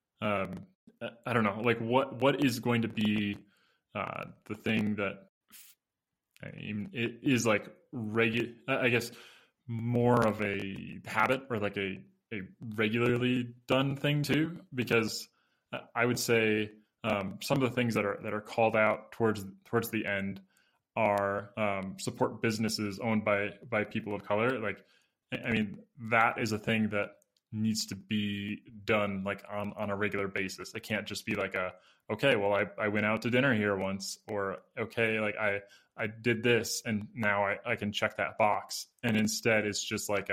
I don't know, like what is going to be the thing that, I mean, it is like I guess more of a habit, or like a regularly done thing too, because I would say some of the things that are called out towards the end are support businesses owned by people of color. Like, I mean, that is a thing that needs to be done like on a regular basis. It can't just be like okay, well, I went out to dinner here once, or okay, like I did this and now I can check that box. And instead it's just like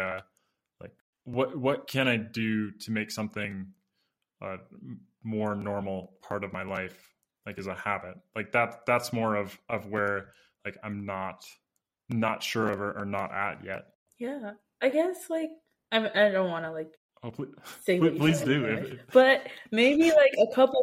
what can I do to make something more normal part of my life, like as a habit. Like that's more of where, like, I'm not sure of or not at yet. Yeah, I guess, like, I don't want to like say what you please said, do, but maybe like a couple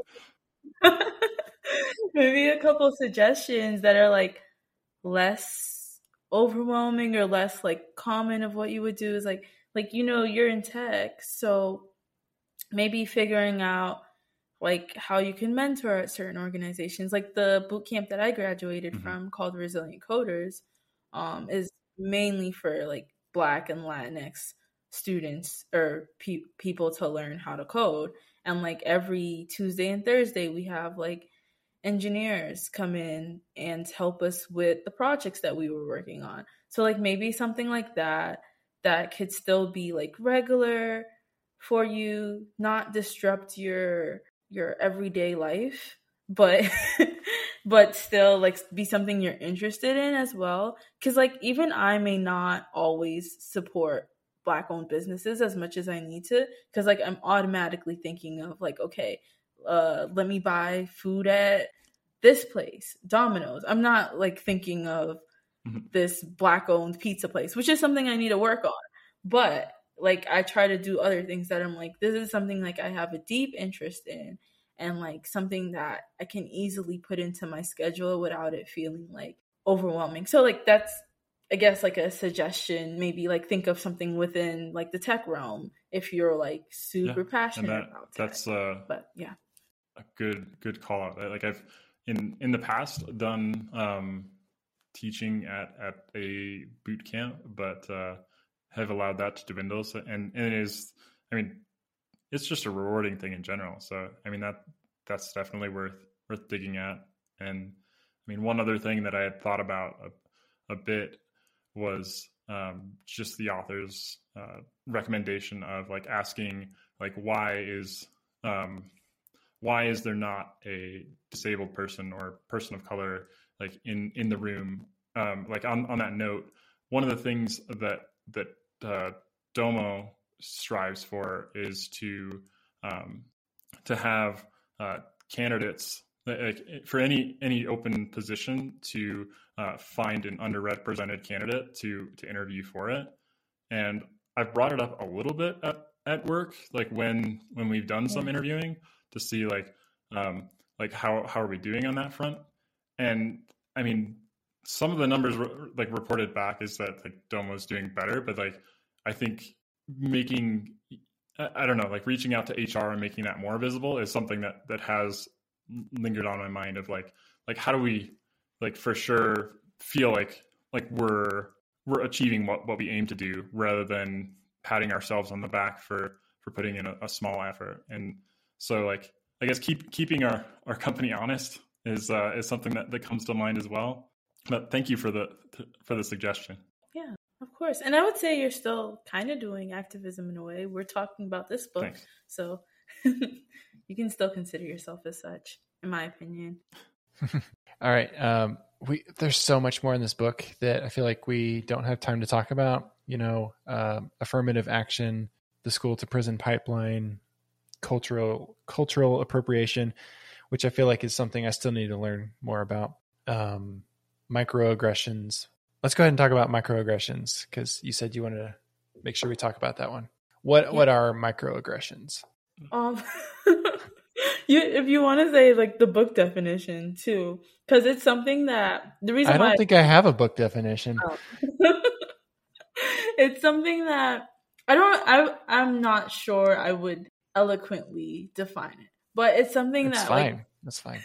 maybe a couple suggestions that are like less overwhelming or less like common of what you would do is like you're in tech, so maybe figuring out like how you can mentor at certain organizations. Like the boot camp that I graduated from, called Resilient Coders, is mainly for like Black and Latinx students or people to learn how to code. And like every Tuesday and Thursday we have like engineers come in and help us with the projects that we were working on. So like maybe something like that could still be like regular for you, not disrupt your everyday life, but but still like be something you're interested in as well. Because like even I may not always support Black owned businesses as much as I need to, because like I'm automatically thinking of like, okay, let me buy food at this place, Domino's. I'm not like thinking of this Black owned pizza place, which is something I need to work on. But like I try to do other things that I'm like, this is something like I have a deep interest in, and like something that I can easily put into my schedule without it feeling like overwhelming. So like that's, I guess, like a suggestion. Maybe like think of something within like the tech realm if you're like super passionate about tech. That's but yeah, a good call out. Like I've in the past done teaching at a boot camp, but have allowed that to dwindle. So, and it is, I mean, it's just a rewarding thing in general. So, I mean, that's definitely worth digging at. And I mean, one other thing that I had thought about a bit was just the author's recommendation of like asking like why is there not a disabled person or person of color like in the room. Like on that note, one of the things that Domo strives for is to have candidates like for any open position to find an underrepresented candidate to interview for it. And I've brought it up a little bit at work, like when we've done some interviewing to see like how are we doing on that front. And I mean, some of the numbers like reported back is that like Domo's doing better, but like I think I don't know, like reaching out to HR and making that more visible is something that has lingered on my mind of like how do we like for sure feel like we're achieving what we aim to do rather than patting ourselves on the back for putting in a small effort. And so like I guess keeping our company honest is something that comes to mind as well. But thank you for the suggestion. Yeah, of course. And I would say you're still kind of doing activism in a way. We're talking about this book. Thanks. So you can still consider yourself as such, in my opinion. All right. There's so much more in this book that I feel like we don't have time to talk about. You know, affirmative action, the school to prison pipeline, cultural appropriation, which I feel like is something I still need to learn more about. Microaggressions. Let's go ahead and talk about microaggressions because you said you wanted to make sure we talk about that one. What are microaggressions? If you want to say like the book definition too, because it's something that the reason I don't think I have a book definition. Oh. It's something that I'm not sure I would eloquently define it, but it's something That's that fine. like That's fine.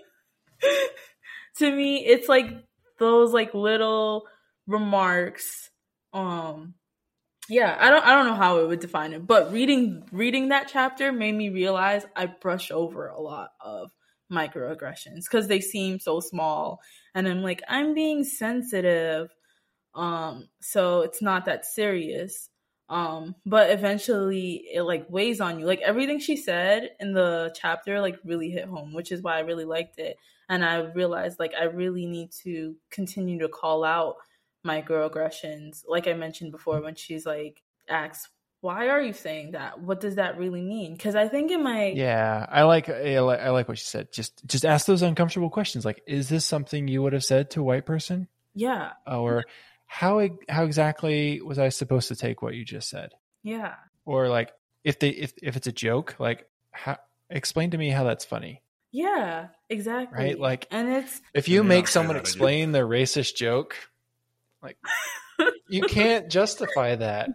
to me, it's like those like little remarks. Yeah, I don't know how it would define it, but reading that chapter made me realize I brush over a lot of microaggressions because they seem so small, and I'm like, I'm being sensitive, so it's not that serious. But eventually it like weighs on you. Like everything she said in the chapter like really hit home, which is why I really liked it. And I realized like I really need to continue to call out microaggressions. Like I mentioned before, when she's like asks, why are you saying that? What does that really mean? Because I think in my I like what she said. Just ask those uncomfortable questions. Like, is this something you would have said to a white person? Yeah. Or how exactly was I supposed to take what you just said? Yeah. Or like if it's a joke, like explain to me how that's funny. Yeah, exactly. Right? Like, and it's if you make someone explain their racist joke, like you can't justify that.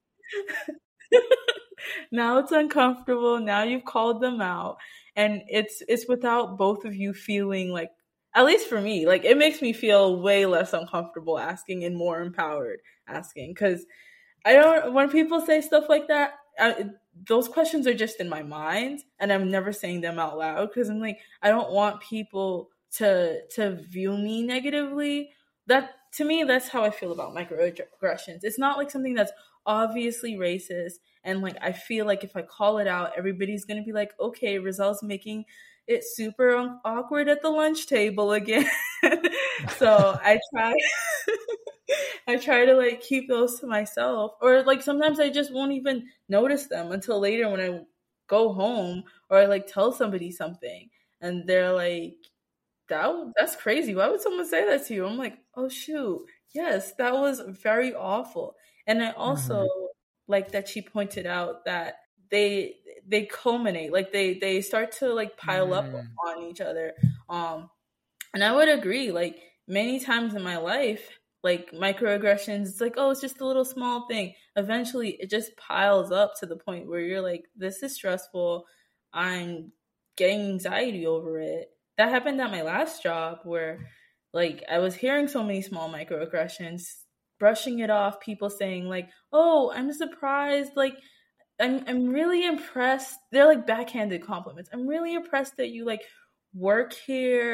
Now it's uncomfortable. Now you've called them out, and it's without both of you feeling like, at least for me, like it makes me feel way less uncomfortable asking and more empowered asking, because when people say stuff like that, those questions are just in my mind and I'm never saying them out loud because I'm like, I don't want people to view me negatively. That to me, that's how I feel about microaggressions. It's not like something that's obviously racist, and like I feel like if I call it out, everybody's gonna be like, okay, Rozelle's making it super awkward at the lunch table again. So I try to like keep those to myself, or like sometimes I just won't even notice them until later when I go home or I like tell somebody something and they're like, that's crazy. Why would someone say that to you? I'm like, oh shoot. Yes, that was very awful. And I also like that she pointed out that they culminate, like they start to like pile up on each other. And I would agree, like many times in my life, like microaggressions, it's like, oh, it's just a little small thing. Eventually it just piles up to the point where you're like, this is stressful. I'm getting anxiety over it. That happened at my last job where like I was hearing so many small microaggressions, brushing it off, people saying like, oh, I'm surprised, like I'm really impressed. They're like backhanded compliments. I'm really impressed that you like work here.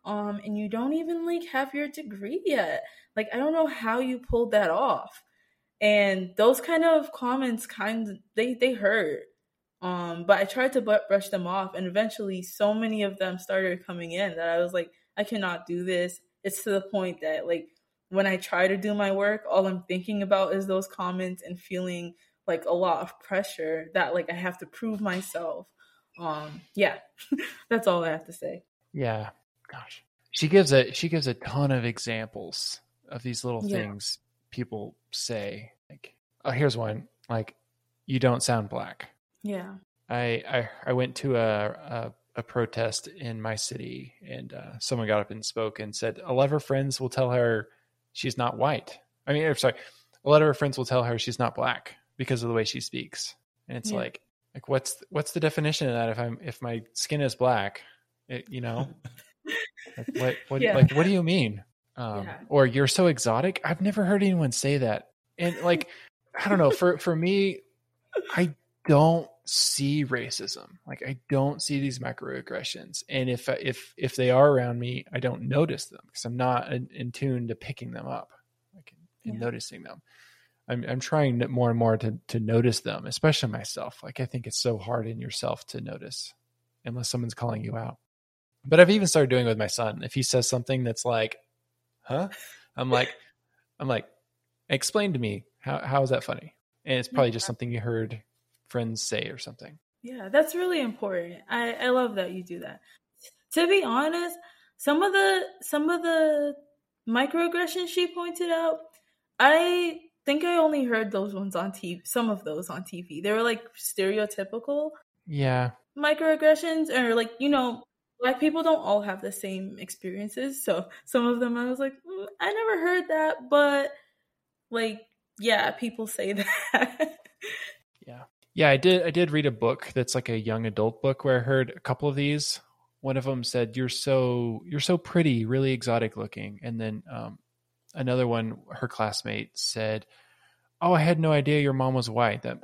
and you don't even like have your degree yet. Like, I don't know how you pulled that off. And those kind of comments they hurt. But I tried to brush them off, and eventually so many of them started coming in that I was like, I cannot do this. It's to the point that like when I try to do my work, all I'm thinking about is those comments and feeling like a lot of pressure that like I have to prove myself. Yeah, that's all I have to say. Yeah, gosh, she gives a ton of examples of these little things people say. Like, oh, here's one. Like, you don't sound Black. Yeah. I went to a protest in my city, and someone got up and spoke and said a lot of her friends will tell her she's not white. I mean, sorry, a lot of her friends will tell her she's not Black because of the way she speaks. And it's like what's the definition of that? If my skin is black, you know, like, what do you mean? Or you're so exotic. I've never heard anyone say that. And like, I don't know, for me, I don't see racism. Like, I don't see these microaggressions. And if they are around me, I don't notice them because I'm not in tune to picking them up, like, and noticing them. I'm trying more and more to notice them, especially myself. Like, I think it's so hard in yourself to notice unless someone's calling you out. But I've even started doing it with my son. If he says something that's like, huh? I'm like, explain to me, how is that funny? And it's probably just something you heard friends say or something. Yeah, that's really important. I love that you do that. To be honest, some of the microaggressions she pointed out, I think I only heard those ones on TV. Some of those on TV. They were like stereotypical. Yeah. Microaggressions, or like, you know, Black people don't all have the same experiences. So some of them I was like, I never heard that, but like, yeah, people say that. Yeah, I did read a book that's like a young adult book where I heard a couple of these. One of them said, you're so pretty, really exotic looking. And then another one, her classmate said, oh, I had no idea your mom was white. That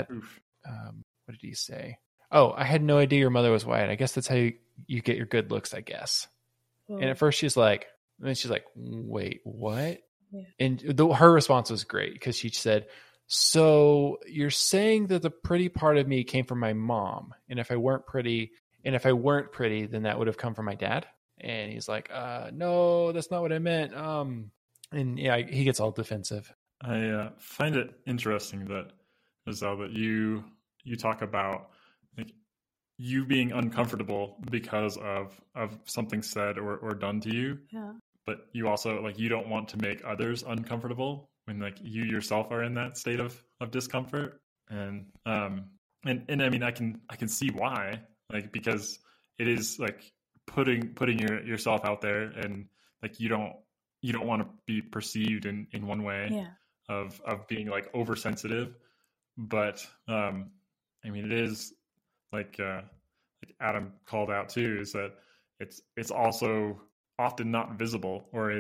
what did he say? Oh, I had no idea your mother was white. I guess that's how you get your good looks, I guess. And at first she's like, wait, what? Yeah. And her response was great because she said, so you're saying that the pretty part of me came from my mom, and if I weren't pretty, then that would have come from my dad? And he's like, no, that's not what I meant. And yeah, he gets all defensive. I find it interesting that, Rizal, that you talk about like you being uncomfortable because of something said or done to you. Yeah. But you also like you don't want to make others uncomfortable when like you yourself are in that state of discomfort. And I mean I can see why, like, because it is like putting yourself out there, and like you don't want to be perceived in one way of being like oversensitive. But I mean, it is like Adam called out too, is that it's also often not visible, or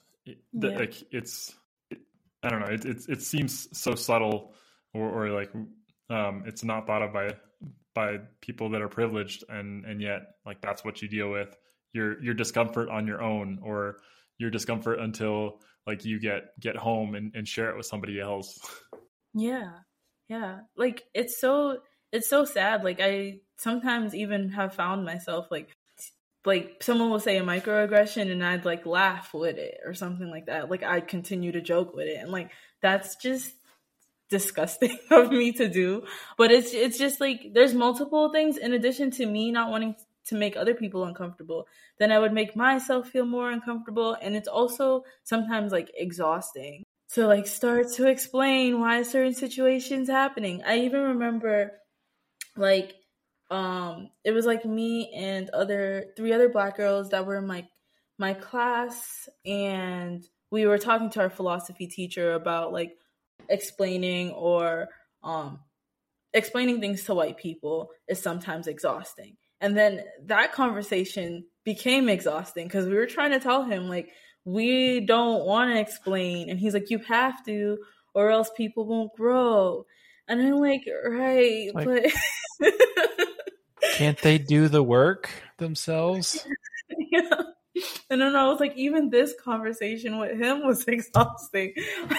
I don't know, it seems so subtle, or like it's not thought of by people that are privileged, and yet like that's what you deal with, your discomfort on your own, or your discomfort until like you get home and share it with somebody else. Yeah. Like it's so sad. Like I sometimes even have found myself like someone will say a microaggression and I'd like laugh with it or something like that. Like I'd continue to joke with it, and like that's just disgusting of me to do. But it's just like there's multiple things in addition to me not wanting to make other people uncomfortable, then I would make myself feel more uncomfortable. And it's also sometimes like exhausting to like start to explain why certain situations happening. I even remember like it was like me and three other Black girls that were in my class, and we were talking to our philosophy teacher about like explaining things to white people is sometimes exhausting. And then that conversation became exhausting because we were trying to tell him like we don't want to explain, and he's like, you have to or else people won't grow. And I'm like, right, but can't they do the work themselves? And then I was like, even this conversation with him was exhausting.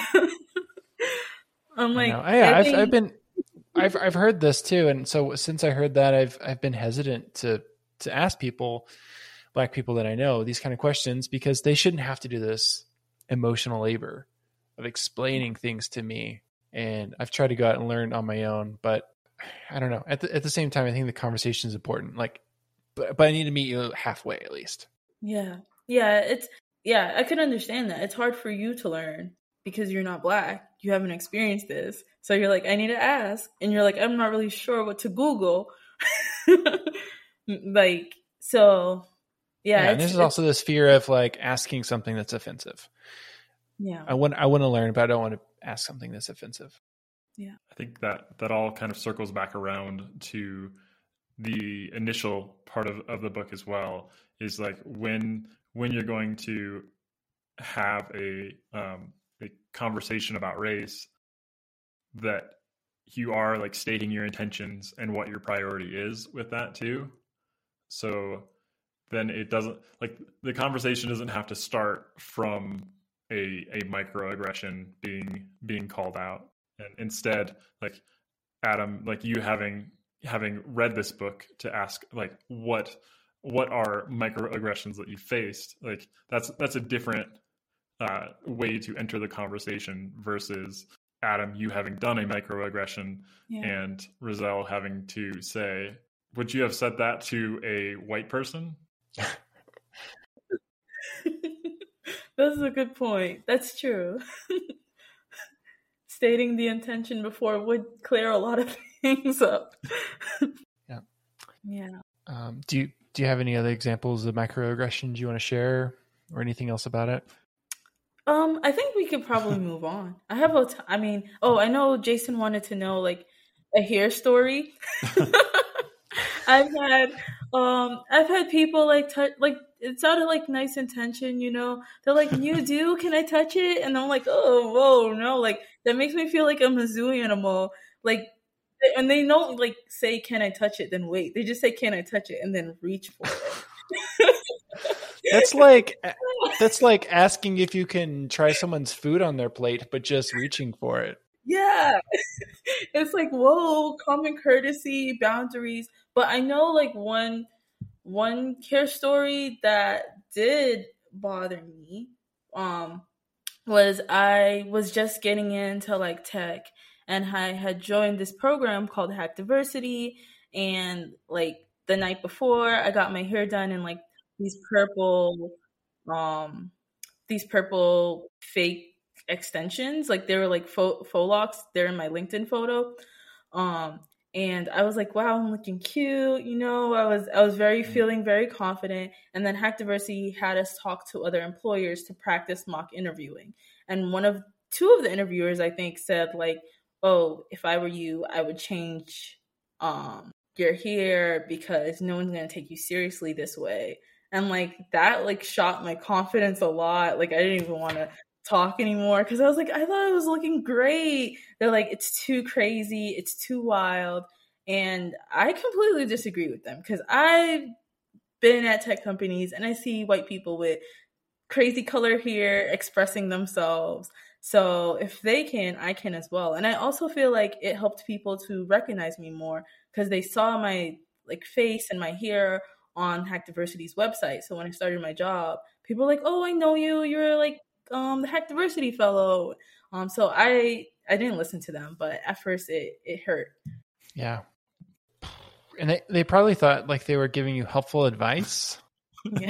I'm like, I've heard this too, and so since I heard that, I've been hesitant to ask people, Black people that I know, these kind of questions, because they shouldn't have to do this emotional labor of explaining things to me. And I've tried to go out and learn on my own, but I don't know. At the same time, I think the conversation is important. Like, but I need to meet you halfway at least. Yeah, I can understand that. It's hard for you to learn because you're not Black. You haven't experienced this. So you're like, I need to ask. And you're like, I'm not really sure what to Google. Like, so, yeah. And there's also this fear of like asking something that's offensive. Yeah. I want to learn, but I don't want to ask something that's offensive. Yeah. I think that all kind of circles back around to the initial part of the book as well, is like when you're going to have a conversation about race, that you are like stating your intentions and what your priority is with that too. So then it doesn't, like, the conversation doesn't have to start from a microaggression being called out. And instead, like, Adam, like, you having read this book to ask, like, what are microaggressions that you faced, like, that's a different way to enter the conversation versus Adam, you having done a microaggression, and Rizal having to say, would you have said that to a white person? That's a good point. That's true. Stating the intention before would clear a lot of things up. Yeah. Yeah. Do you have any other examples of microaggressions you want to share, or anything else about it? I think we could probably move on. I have I know Jason wanted to know, like, a hair story. I've had people like touch, like, it sounded like nice intention, you know. They're like, "You do? Can I touch it?" And I'm like, "Oh, whoa, no!" Like, that makes me feel like I'm a zoo animal. Like, and they don't like say, "Can I touch it?" Then wait. They just say, "Can I touch it?" and then reach for it. That's like asking if you can try someone's food on their plate, but just reaching for it. Yeah. It's like, whoa, common courtesy, boundaries. But I know, like, one care story that did bother me was I was just getting into, like, tech, and I had joined this program called Hack Diversity, and, like, the night before, I got my hair done in, like, these purple fake extensions. Like, they were like faux locks. They're in my LinkedIn photo. And I was like, wow, I'm looking cute. You know, I was feeling very confident. And then Hack Diversity had us talk to other employers to practice mock interviewing. And two of the interviewers, I think, said, like, oh, if I were you, I would change your hair because no one's going to take you seriously this way. And, like, that, like, shot my confidence a lot. Like, I didn't even want to talk anymore because I was like, I thought it was looking great. They're like, it's too crazy, it's too wild. And I completely disagree with them because I've been at tech companies and I see white people with crazy color hair expressing themselves. So if they can, I can as well. And I also feel like it helped people to recognize me more because they saw my, like, face and my hair on Hack Diversity's website. So when I started my job, people were like, oh, I know you. You're, like, the Hack Diversity fellow. So I didn't listen to them, but at first it hurt. Yeah. And they probably thought, like, they were giving you helpful advice. Yeah.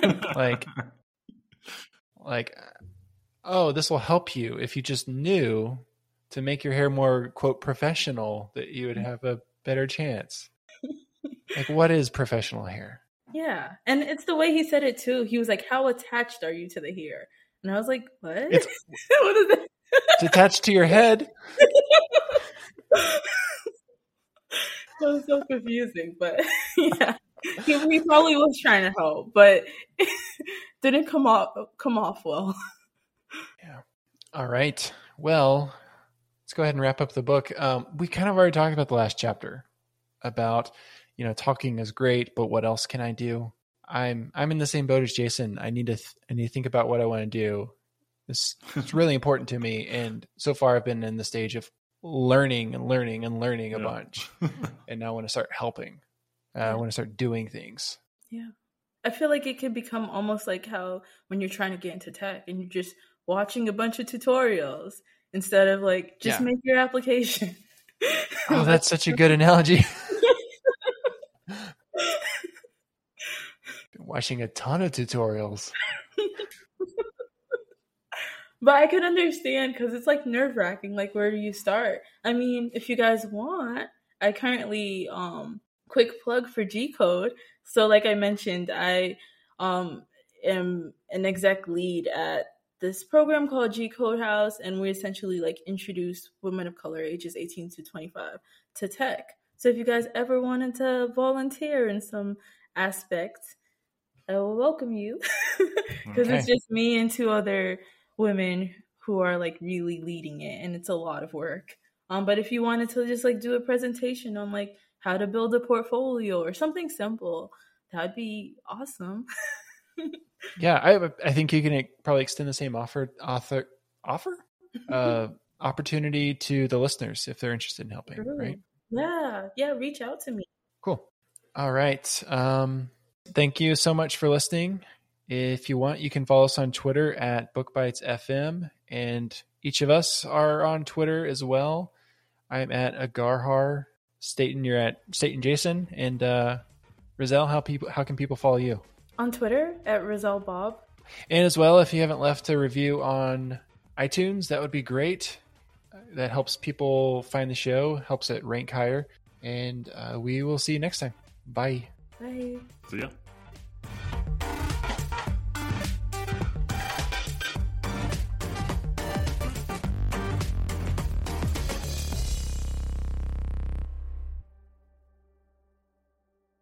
like, oh, this will help you if you just knew to make your hair more, quote, professional, that you would have a better chance. Like, what is professional hair? Yeah. And it's the way he said it too. He was like, how attached are you to the hair? And I was like, what? What is that? It's attached to your head. That was so confusing, but yeah, he probably was trying to help, but it didn't come off well. Yeah. All right. Well, let's go ahead and wrap up the book. We kind of already talked about the last chapter about, talking is great, but what else can I do? I'm in the same boat as Jason. I need to think about what I want to do. It's really important to me. And so far I've been in the stage of learning a bunch. And now I want to start helping. I want to start doing things. Yeah. I feel like it could become almost like how when you're trying to get into tech and you're just watching a bunch of tutorials instead of like, just make your application. Oh, that's such a good analogy. Been watching a ton of tutorials. But I could understand because it's like nerve-wracking. Like, where do you start? I mean, if you guys want, I currently quick plug for G Code. So like I mentioned, I am an exec lead at this program called G Code House, and we essentially like introduce women of color ages 18 to 25 to tech. So if you guys ever wanted to volunteer in some aspect, I will welcome you because it's just me and 2 other women who are like really leading it, and it's a lot of work. But if you wanted to just like do a presentation on like how to build a portfolio or something simple, that'd be awesome. Yeah, I think you can probably extend the same opportunity to the listeners if they're interested in helping, right? Yeah, reach out to me. Cool. All right. Thank you so much for listening. If you want, you can follow us on Twitter at BookBitesFM, and each of us are on Twitter as well. I'm at Agarhar. Staten, you're at Staten Jason, and Rizal, how can people follow you? On Twitter at Rizal Bob. And as well, if you haven't left a review on iTunes, that would be great. That helps people find the show, helps it rank higher, and we will see you next time. Bye. Bye. See ya.